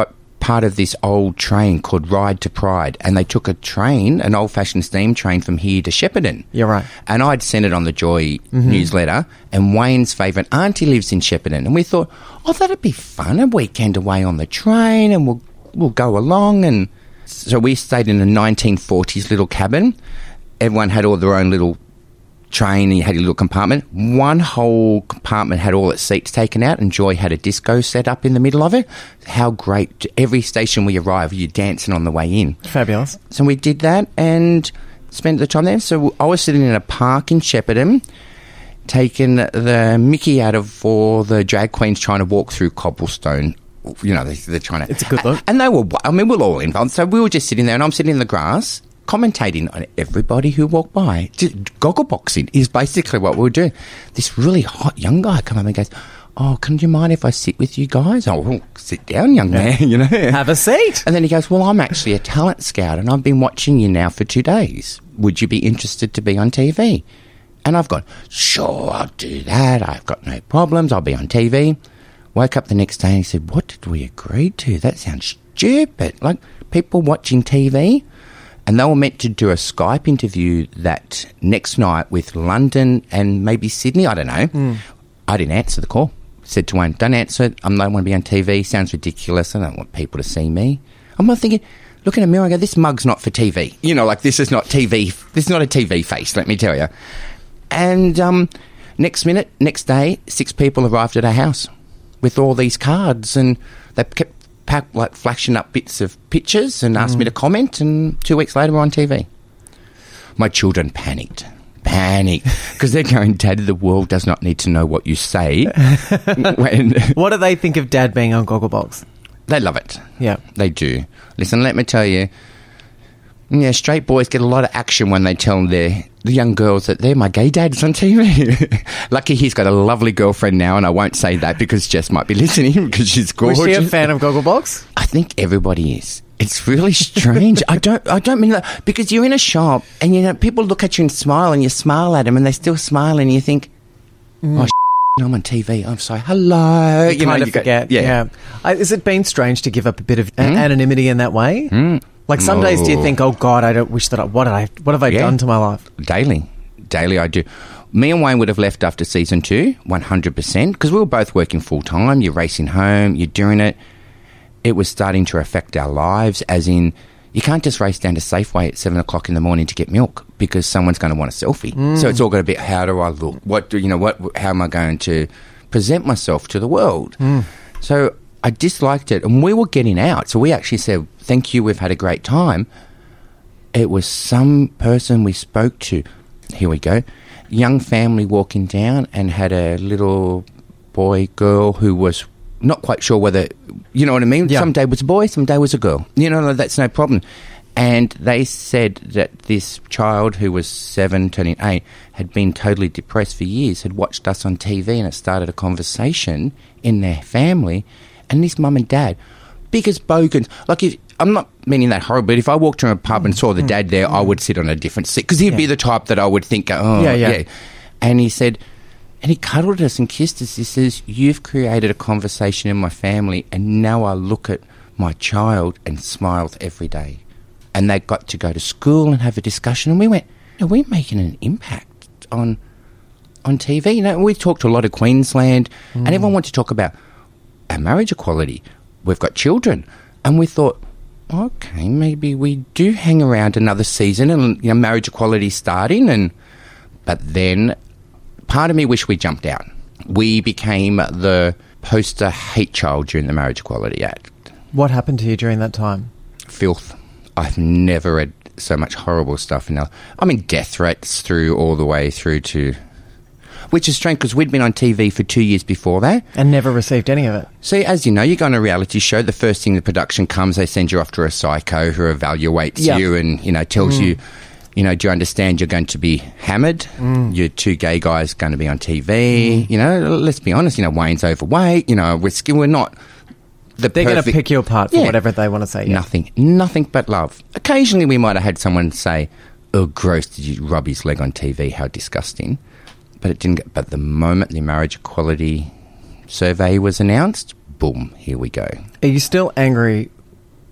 part of this old train called Ride to Pride, and they took a train, an old-fashioned steam train from here to Shepparton. You're right. And I'd sent it on the Joy Mhm. newsletter, and Wayne's favourite auntie lives in Shepparton, and we thought, oh, that'd be fun, a weekend away on the train, and we'll we'll go along. And so we stayed in a nineteen forties little cabin. Everyone had all their own little train, and you had a little compartment. One whole compartment had all its seats taken out, and Joy had a disco set up in the middle of it. How great. Every station we arrived, you're dancing on the way in. Fabulous. So we did that and spent the time there. So I was sitting in a park in Shepparton, taking the mickey out of all the drag queens trying to walk through cobblestone. You know, they, they're trying to... It's a good look. And they were... I mean, we we're all involved. So we were just sitting there, and I'm sitting in the grass, commentating on everybody who walked by. Just goggleboxing is basically what we were doing. This really hot young guy come up and goes, oh, can you mind if I sit with you guys? Oh, well, sit down, young man, you know. Have a seat. And then he goes, well, I'm actually a talent scout, and I've been watching you now for two days. Would you be interested to be on T V? And I've gone, sure, I'll do that. I've got no problems. I'll be on T V. Woke up the next day and he said, what did we agree to? That sounds stupid. Like, people watching T V. And they were meant to do a Skype interview that next night with London and maybe Sydney. I don't know. Mm. I didn't answer the call. Said to Wayne, don't answer it. I don't want to be on T V. Sounds ridiculous. I don't want people to see me. I'm not thinking, look in the mirror, I go, this mug's not for T V. You know, like, this is not T V. This is not a T V face, let me tell you. And um, next minute, next day, six people arrived at our house with all these cards, and they kept pack, like flashing up bits of pictures and asked Mm. me to comment, and two weeks later we're on T V. My children panicked. Panicked. Because they're going, Dad, the world does not need to know what you say. when What do they think of Dad being on Gogglebox? They love it. Yeah. They do. Listen, let me tell you, yeah, straight boys get a lot of action when they tell their the young girls that they're my gay dads on T V. Lucky he's got a lovely girlfriend now, and I won't say that because Jess might be listening because she's gorgeous. Was she a fan of Gogglebox? I think everybody is. It's really strange. I don't I don't mean that, because you're in a shop and, you know, people look at you and smile, and you smile at them and they still smile, and you think, Mm. oh, I'm on T V. I'm sorry. Hello. You, know, kind of you go- forget. yeah. yeah. I, has it been strange to give up a bit of a- Mm. anonymity in that way? Mm. Like, some days do you No. think, oh, God, I don't wish that I... What, did I, what have I Yeah. done to my life? Daily. Daily I do. Me and Wayne would have left after season two, one hundred percent, because we were both working full-time. You're racing home, you're doing it. It was starting to affect our lives, as in, you can't just race down to Safeway at seven o'clock in the morning to get milk because someone's going to want a selfie. Mm. So it's all got to be, how do I look? What do you know? What? How am I going to present myself to the world? Mm. So I disliked it, and we were getting out. So we actually said, thank you, we've had a great time. It was some person we spoke to. Here we go. Young family walking down and had a little boy, girl who was not quite sure whether, you know what I mean? Yeah. Some day was a boy, some day was a girl. You know, that's no problem. And they said that this child who was seven, turning eight, had been totally depressed for years, had watched us on T V, and it started a conversation in their family. And this mum and dad, big as bogans. Like, if, I'm not meaning that horrible, but if I walked to a pub and saw the dad there, I would sit on a different seat, because he'd Yeah. be the type that I would think, oh, Yeah, yeah. yeah. And he said, and he cuddled us and kissed us. He says, you've created a conversation in my family, and now I look at my child and smiles every day. And they got to go to school and have a discussion, and we went, are we making an impact on on T V? You know, we talked to a lot of Queensland, and everyone wanted to talk about our marriage equality. We've got children. And we thought, okay, maybe we do hang around another season, and, you know, marriage equality starting. And but then part of me wish we jumped out. We became the poster hate child during the Marriage Equality Act. What happened to you during that time? Filth. I've never read so much horrible stuff in our... I mean, death threats through all the way through to... Which is strange, because we'd been on T V for two years before that. And never received any of it. See, as you know, you go on a reality show, the first thing the production comes, they send you off to a psycho who evaluates Yeah. you and, you know, tells Mm. you, you know, do you understand you're going to be hammered? Mm. You're two gay guys going to be on T V. You know, let's be honest, you know, Wayne's overweight. You know, we're, sk- we're not... The They're going to perfect- pick you apart for Yeah. whatever they want to say. Yeah. Nothing. Nothing but love. Occasionally we might have had someone say, oh, gross, did you rub his leg on T V? How disgusting. But it didn't get... But the moment the marriage equality survey was announced, boom, here we go. Are you still angry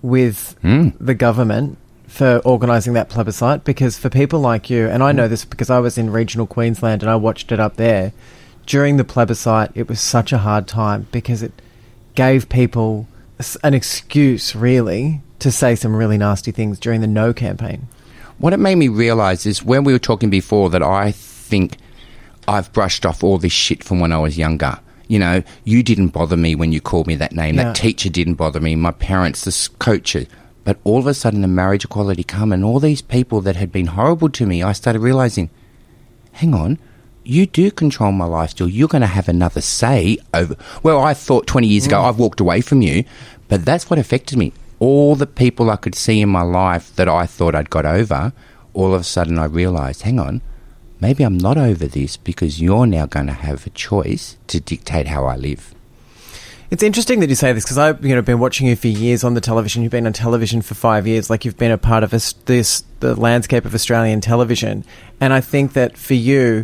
with Mm. the government for organising that plebiscite, because for people like you, and I know this because I was in regional Queensland and I watched it up there, during the plebiscite it was such a hard time because it gave people s- an excuse, really, to say some really nasty things during the No campaign. What it made me realise is when we were talking before that I think I've brushed off all this shit from when I was younger. You know, you didn't bother me when you called me that name. Yeah. That teacher didn't bother me. My parents, the s- coach. But all of a sudden the marriage equality come and all these people that had been horrible to me, I started realising, hang on, you do control my life still. You're going to have another say over... Well, I thought twenty years ago I've walked away from you, but that's what affected me. All the people I could see in my life that I thought I'd got over, all of a sudden I realised, hang on, maybe I'm not over this because you're now going to have a choice to dictate how I live. It's interesting that you say this because I've you know been watching you for years on the television. You've been on television for five years, like you've been a part of this, this the landscape of Australian television. And I think that for you,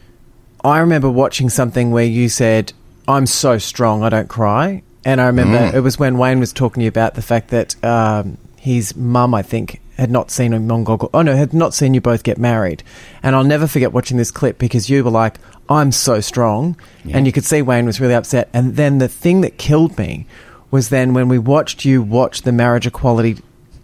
I remember watching something where you said, "I'm so strong, I don't cry." And I remember Mm. it was when Wayne was talking to you about the fact that um, his mum, I think, had not seen him on Goggle. Oh no, had not seen you both get married. And I'll never forget watching this clip because you were like, "I'm so strong," Yeah. and you could see Wayne was really upset. And then the thing that killed me was then when we watched you watch the marriage equality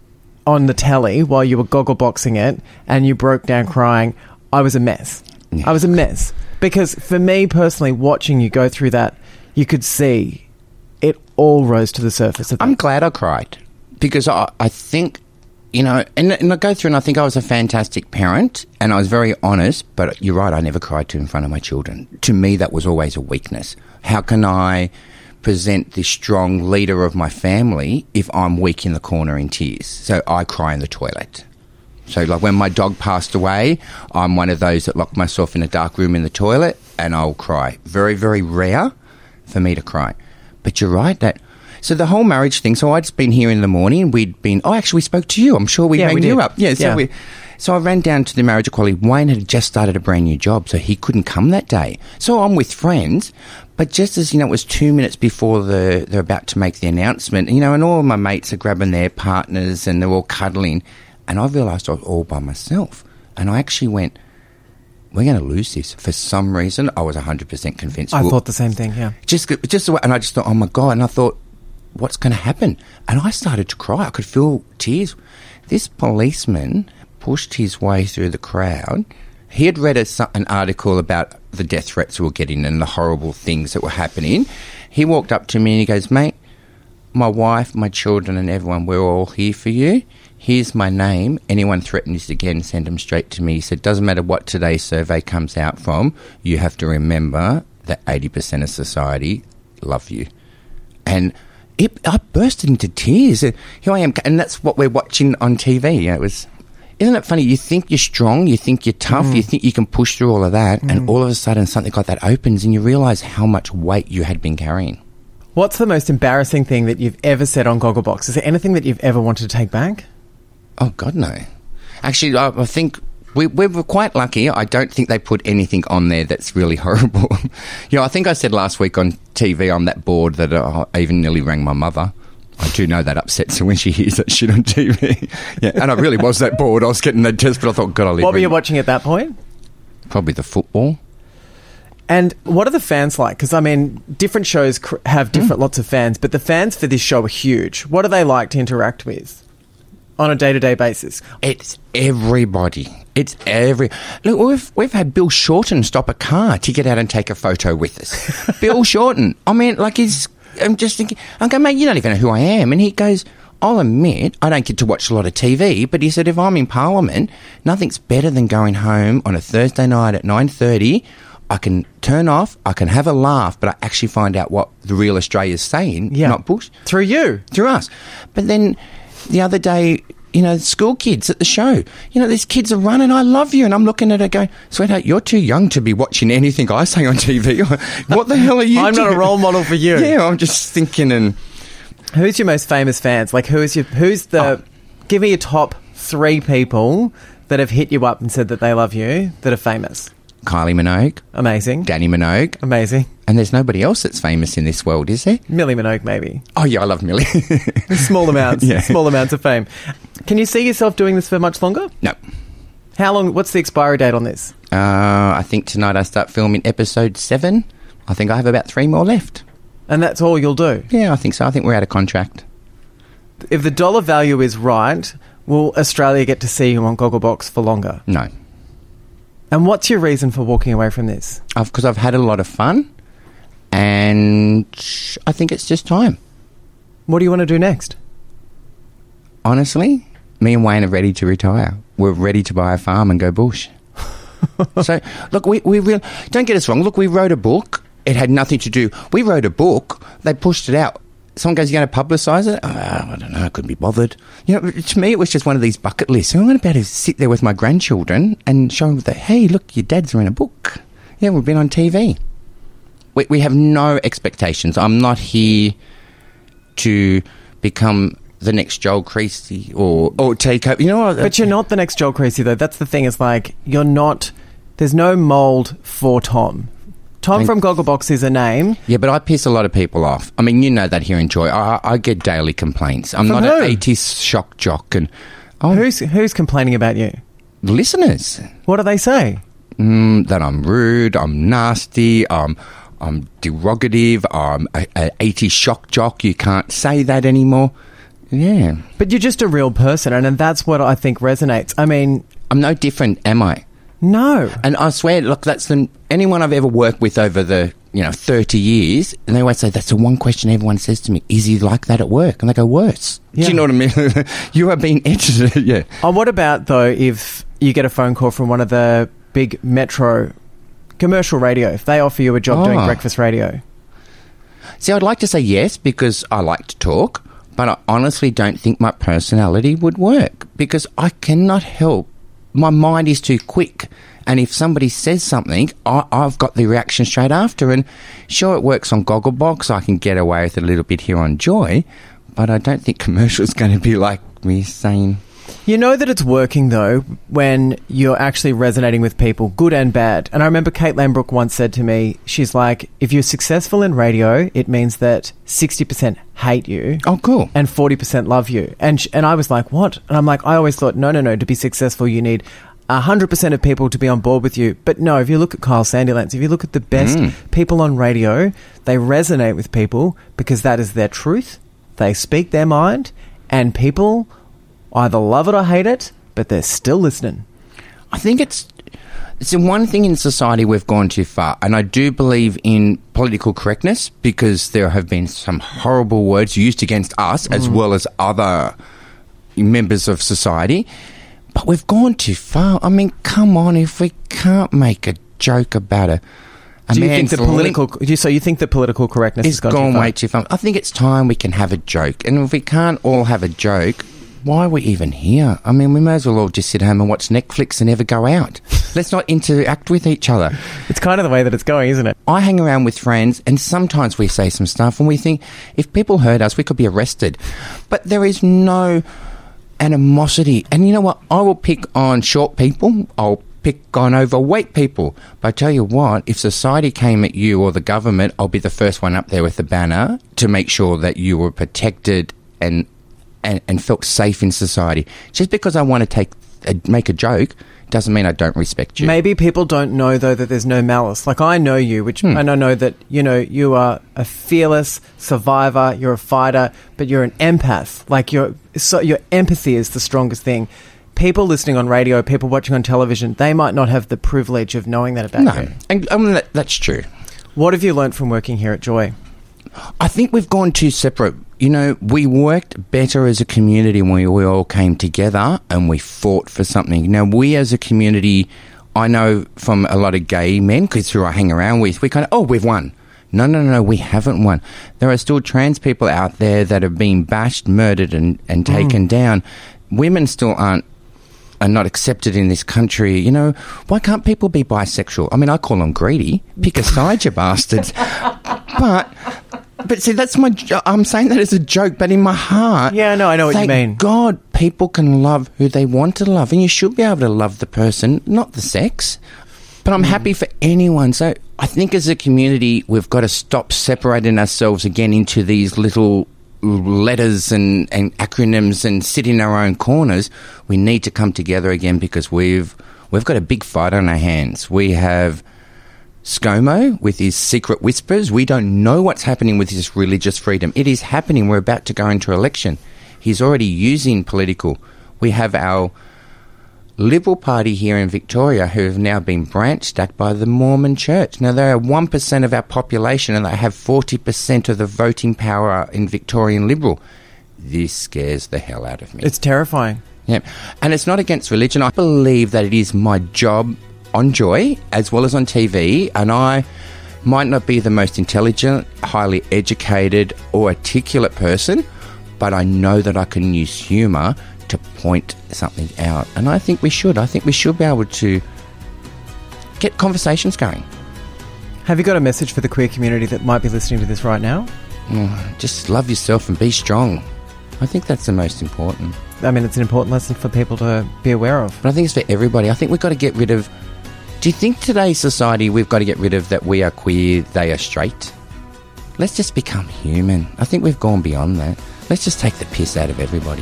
on the telly while you were goggle boxing it, and you broke down crying. I was a mess. Yeah. I was a mess because for me personally, watching you go through that, you could see it all rose to the surface. Of I'm that. glad I cried because I, I think, you know, and, and I go through and I think I was a fantastic parent and I was very honest, but you're right, I never cried to in front of my children. To me, that was always a weakness. How can I present the strong leader of my family if I'm weak in the corner in tears? So I cry in the toilet. So like when my dog passed away, I'm one of those that lock myself in a dark room in the toilet and I'll cry. Very, very rare for me to cry. But you're right, that... So the whole marriage thing, so I'd just been here in the morning, we'd been... Oh, actually, we spoke to you. I'm sure we Yeah, rang we you did. up. Yeah, so, Yeah. We, so I ran down to the marriage equality. Wayne had just started a brand new job, so he couldn't come that day. So I'm with friends, but just as, you know, it was two minutes before the, they're about to make the announcement, you know, and all my mates are grabbing their partners and they're all cuddling, and I realised I was all by myself. And I actually went... We're going to lose this. For some reason, I was one hundred percent convinced. I we'll- thought the same thing, yeah. Just, just the way, and I just thought, oh my God. And I thought, what's going to happen? And I started to cry. I could feel tears. This policeman pushed his way through the crowd. He had read a, an article about the death threats we were getting and the horrible things that were happening. He walked up to me and he goes, mate, my wife, my children and everyone, we're all here for you. Here's my name. Anyone threatens this again, send them straight to me. He said, doesn't matter what today's survey comes out from, you have to remember that eighty percent of society love you. And it, I burst into tears. Here I am, and that's what we're watching on T V. Yeah, it was... Isn't it funny? You think you're strong, you think you're tough, mm. you think you can push through all of that, mm. and all of a sudden something like that opens and you realise how much weight you had been carrying. What's the most embarrassing thing that you've ever said on Gogglebox? Is there anything that you've ever wanted to take back? Oh, God, no. Actually, I, I think we, we were quite lucky. I don't think they put anything on there that's really horrible. You know, I think I said last week on T V on that board that uh, I even nearly rang my mother. I do know that upsets her when she hears that shit on T V. Yeah, and I really was that bored. I was getting that test, but I thought, God, I'll leave. What were you watching at that point? Probably the football. And what are the fans like? Because, I mean, different shows cr- have different mm. lots of fans, but the fans for this show are huge. What do they like to interact with on a day-to-day basis? It's everybody. It's every... Look, we've, we've had Bill Shorten stop a car to get out and take a photo with us. Bill Shorten. I mean, like, he's... I'm just thinking... I go, mate, you don't even know who I am. And he goes, I'll admit, I don't get to watch a lot of T V, but he said, if I'm in Parliament, nothing's better than going home on a Thursday night at nine thirty... I can turn off, I can have a laugh, but I actually find out what the real Australia's saying, yeah. not Bush. Through you. Through us. But then the other day, you know, school kids at the show, you know, these kids are running, I love you. And I'm looking at her going, sweetheart, you're too young to be watching anything I say on T V. What the hell are you I'm doing? not a role model for you. Yeah, I'm just thinking. And who's your most famous fans? Like, who is your, who's the, oh. give me your top three people that have hit you up and said that they love you, that are famous. Kylie Minogue, Amazing. Danny Minogue, Amazing. and there's nobody else that's famous in this world, is there? Millie Minogue, maybe. Oh yeah, I love Millie. Small amounts. Yeah. Small amounts of fame. Can you see yourself doing this for much longer? No. How long? What's the expiry date on this? Uh, I think tonight I start filming episode seven. I think I have about three more left. And that's all you'll do? Yeah, I think so. I think we're out of contract. If the dollar value is right, will Australia get to see you on Gogglebox for longer? No. And what's your reason for walking away from this? Because I've had a lot of fun, and I think it's just time. What do you want to do next? Honestly, me and Wayne are ready to retire. We're ready to buy a farm and go bush. So, look, we, we really... Don't get us wrong. Look, we wrote a book. It had nothing to do... We wrote a book. They pushed it out. Someone goes, you're going to publicise it? Oh, I don't know. I couldn't be bothered. You know, to me, it was just one of these bucket lists. I'm going to be able to sit there with my grandchildren and show them that, hey, look, your dads are in a book. Yeah, we've been on T V. We, we have no expectations. I'm not here to become the next Joel Creasy or, or take over. You know what? But you're not the next Joel Creasy, though. That's the thing. It's like, you're not... There's no mould for Tom. Tom from Gogglebox is a name. Yeah, but I piss a lot of people off. I mean, you know that here in Joy. I, I get daily complaints. I'm From not who? an eighties shock jock. And oh, Who's who's complaining about you? listeners. What do they say? Mm, that I'm rude, I'm nasty, I'm, I'm derogative, I'm an eighties shock jock. You can't say that anymore. Yeah. But you're just a real person, and, and that's what I think resonates. I mean... I'm no different, am I? No. And I swear, look, that's the anyone I've ever worked with over the, you know, thirty years, and they always say, that's the one question everyone says to me, is he like that at work? And they go, worse. Yeah. Do you know what I mean? You are being edited, yeah. Oh, what about, though, if you get a phone call from one of the big metro commercial radio, if they offer you a job Oh. doing breakfast radio? See, I'd like to say yes, because I like to talk, but I honestly don't think my personality would work, because I cannot help. My mind is too quick. And if somebody says something, I, I've got the reaction straight after. And sure, it works on Gogglebox. I can get away with it a little bit here on Joy. But I don't think commercial is going to be like me saying... You know that it's working, though, when you're actually resonating with people, good and bad. And I remember Kate Lambrook once said to me, she's like, if you're successful in radio, it means that sixty percent hate you. Oh, cool. And forty percent love you. And sh- and I was like, what? And I'm like, I always thought, no, no, no, to be successful, you need one hundred percent of people to be on board with you. But no, if you look at Kyle Sandilands, if you look at the best Mm. people on radio, they resonate with people because that is their truth. They speak their mind, and people either love it or hate it, but they're still listening. I think it's it's the one thing in society we've gone too far, and I do believe in political correctness, because there have been some horrible words used against us as well as other members of society, but we've gone too far. I mean, come on, if we can't make a joke about a a Do you think man's the political? Do you, so you think the political correctness it's has gone, gone too far? way too far. I think it's time we can have a joke, and if we can't all have a joke, why are we even here? I mean, we may as well all just sit home and watch Netflix and never go out. Let's not interact with each other. It's kind of the way that it's going, isn't it? I hang around with friends, and sometimes we say some stuff and we think, if people heard us, we could be arrested. But there is no animosity. And you know what? I will pick on short people. I'll pick on overweight people. But I tell you what, if society came at you or the government, I'll be the first one up there with the banner to make sure that you were protected and And, and felt safe in society. Just because I want to take a, make a joke doesn't mean I don't respect you. Maybe people don't know, though, that there's no malice. Like, I know you, which Hmm. and I know that, you know, you are a fearless survivor, you're a fighter, but you're an empath. Like, you're, so your empathy is the strongest thing. People listening on radio, people watching on television, they might not have the privilege of knowing that about No, you. and I mean, that, that's true. What have you learnt from working here at Joy? I think we've gone too separate. You know, we worked better as a community when we, we all came together and we fought for something. Now, we as a community, I know from a lot of gay men, because who I hang around with, we kind of, oh, we've won. No, no, no, we haven't won. There are still trans people out there that are being bashed, murdered and, and taken Mm. down. Women still aren't are not accepted in this country. You know, why can't people be bisexual? I mean, I call them greedy. Pick a side, you bastards. But... But see, that's my... Jo- I'm saying that as a joke, but in my heart... Yeah, no, I know what you thank mean. God people can love who they want to love, and you should be able to love the person, not the sex. But I'm mm. happy for anyone. So I think as a community, we've got to stop separating ourselves again into these little letters and, and acronyms and sit in our own corners. We need to come together again because we've we've got a big fight on our hands. We have ScoMo with his secret whispers. We don't know what's happening with his religious freedom. It is happening. We're about to go into election. He's already using political. We have our Liberal Party here in Victoria who have now been branch stacked by the Mormon Church. Now, they are one percent of our population and they have forty percent of the voting power in Victorian Liberal. This scares the hell out of me. It's terrifying. Yeah. And it's not against religion. I believe that it is my job on Joy as well as on T V, and I might not be the most intelligent, highly educated or articulate person, but I know that I can use humour to point something out, and I think we should. I think we should be able to get conversations going. Have you got a message for the queer community that might be listening to this right now? Oh, just love yourself and be strong. I think that's the most important. I mean, it's an important lesson for people to be aware of. But I think it's for everybody. I think we've got to get rid of... Do you think today's society we've got to get rid of that we are queer, they are straight? Let's just become human. I think we've gone beyond that. Let's just take the piss out of everybody.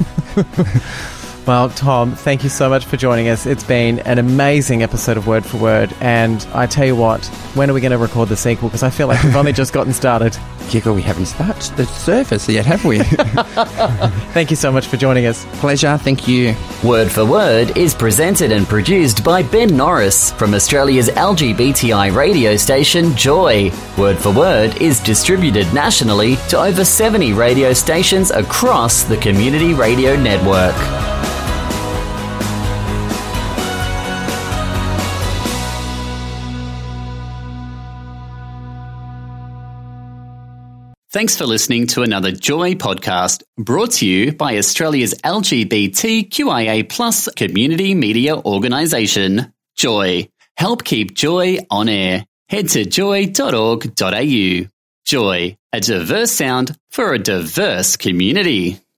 Well, Tom, thank you so much for joining us. It's been an amazing episode of Word for Word, and I tell you what, when are we going to record the sequel? Because I feel like we've only just gotten started. Giggle, we haven't started the surface yet, have we? Thank you so much for joining us. Pleasure, thank you. Word for Word is presented and produced by Ben Norris from Australia's L G B T I radio station Joy. Word for Word is distributed nationally to over seventy radio stations across the Community Radio Network. Thanks for listening to another Joy podcast brought to you by Australia's L G B T Q I A plus community media organisation, Joy. Help keep Joy on air. Head to joy dot org dot a u. Joy, a diverse sound for a diverse community.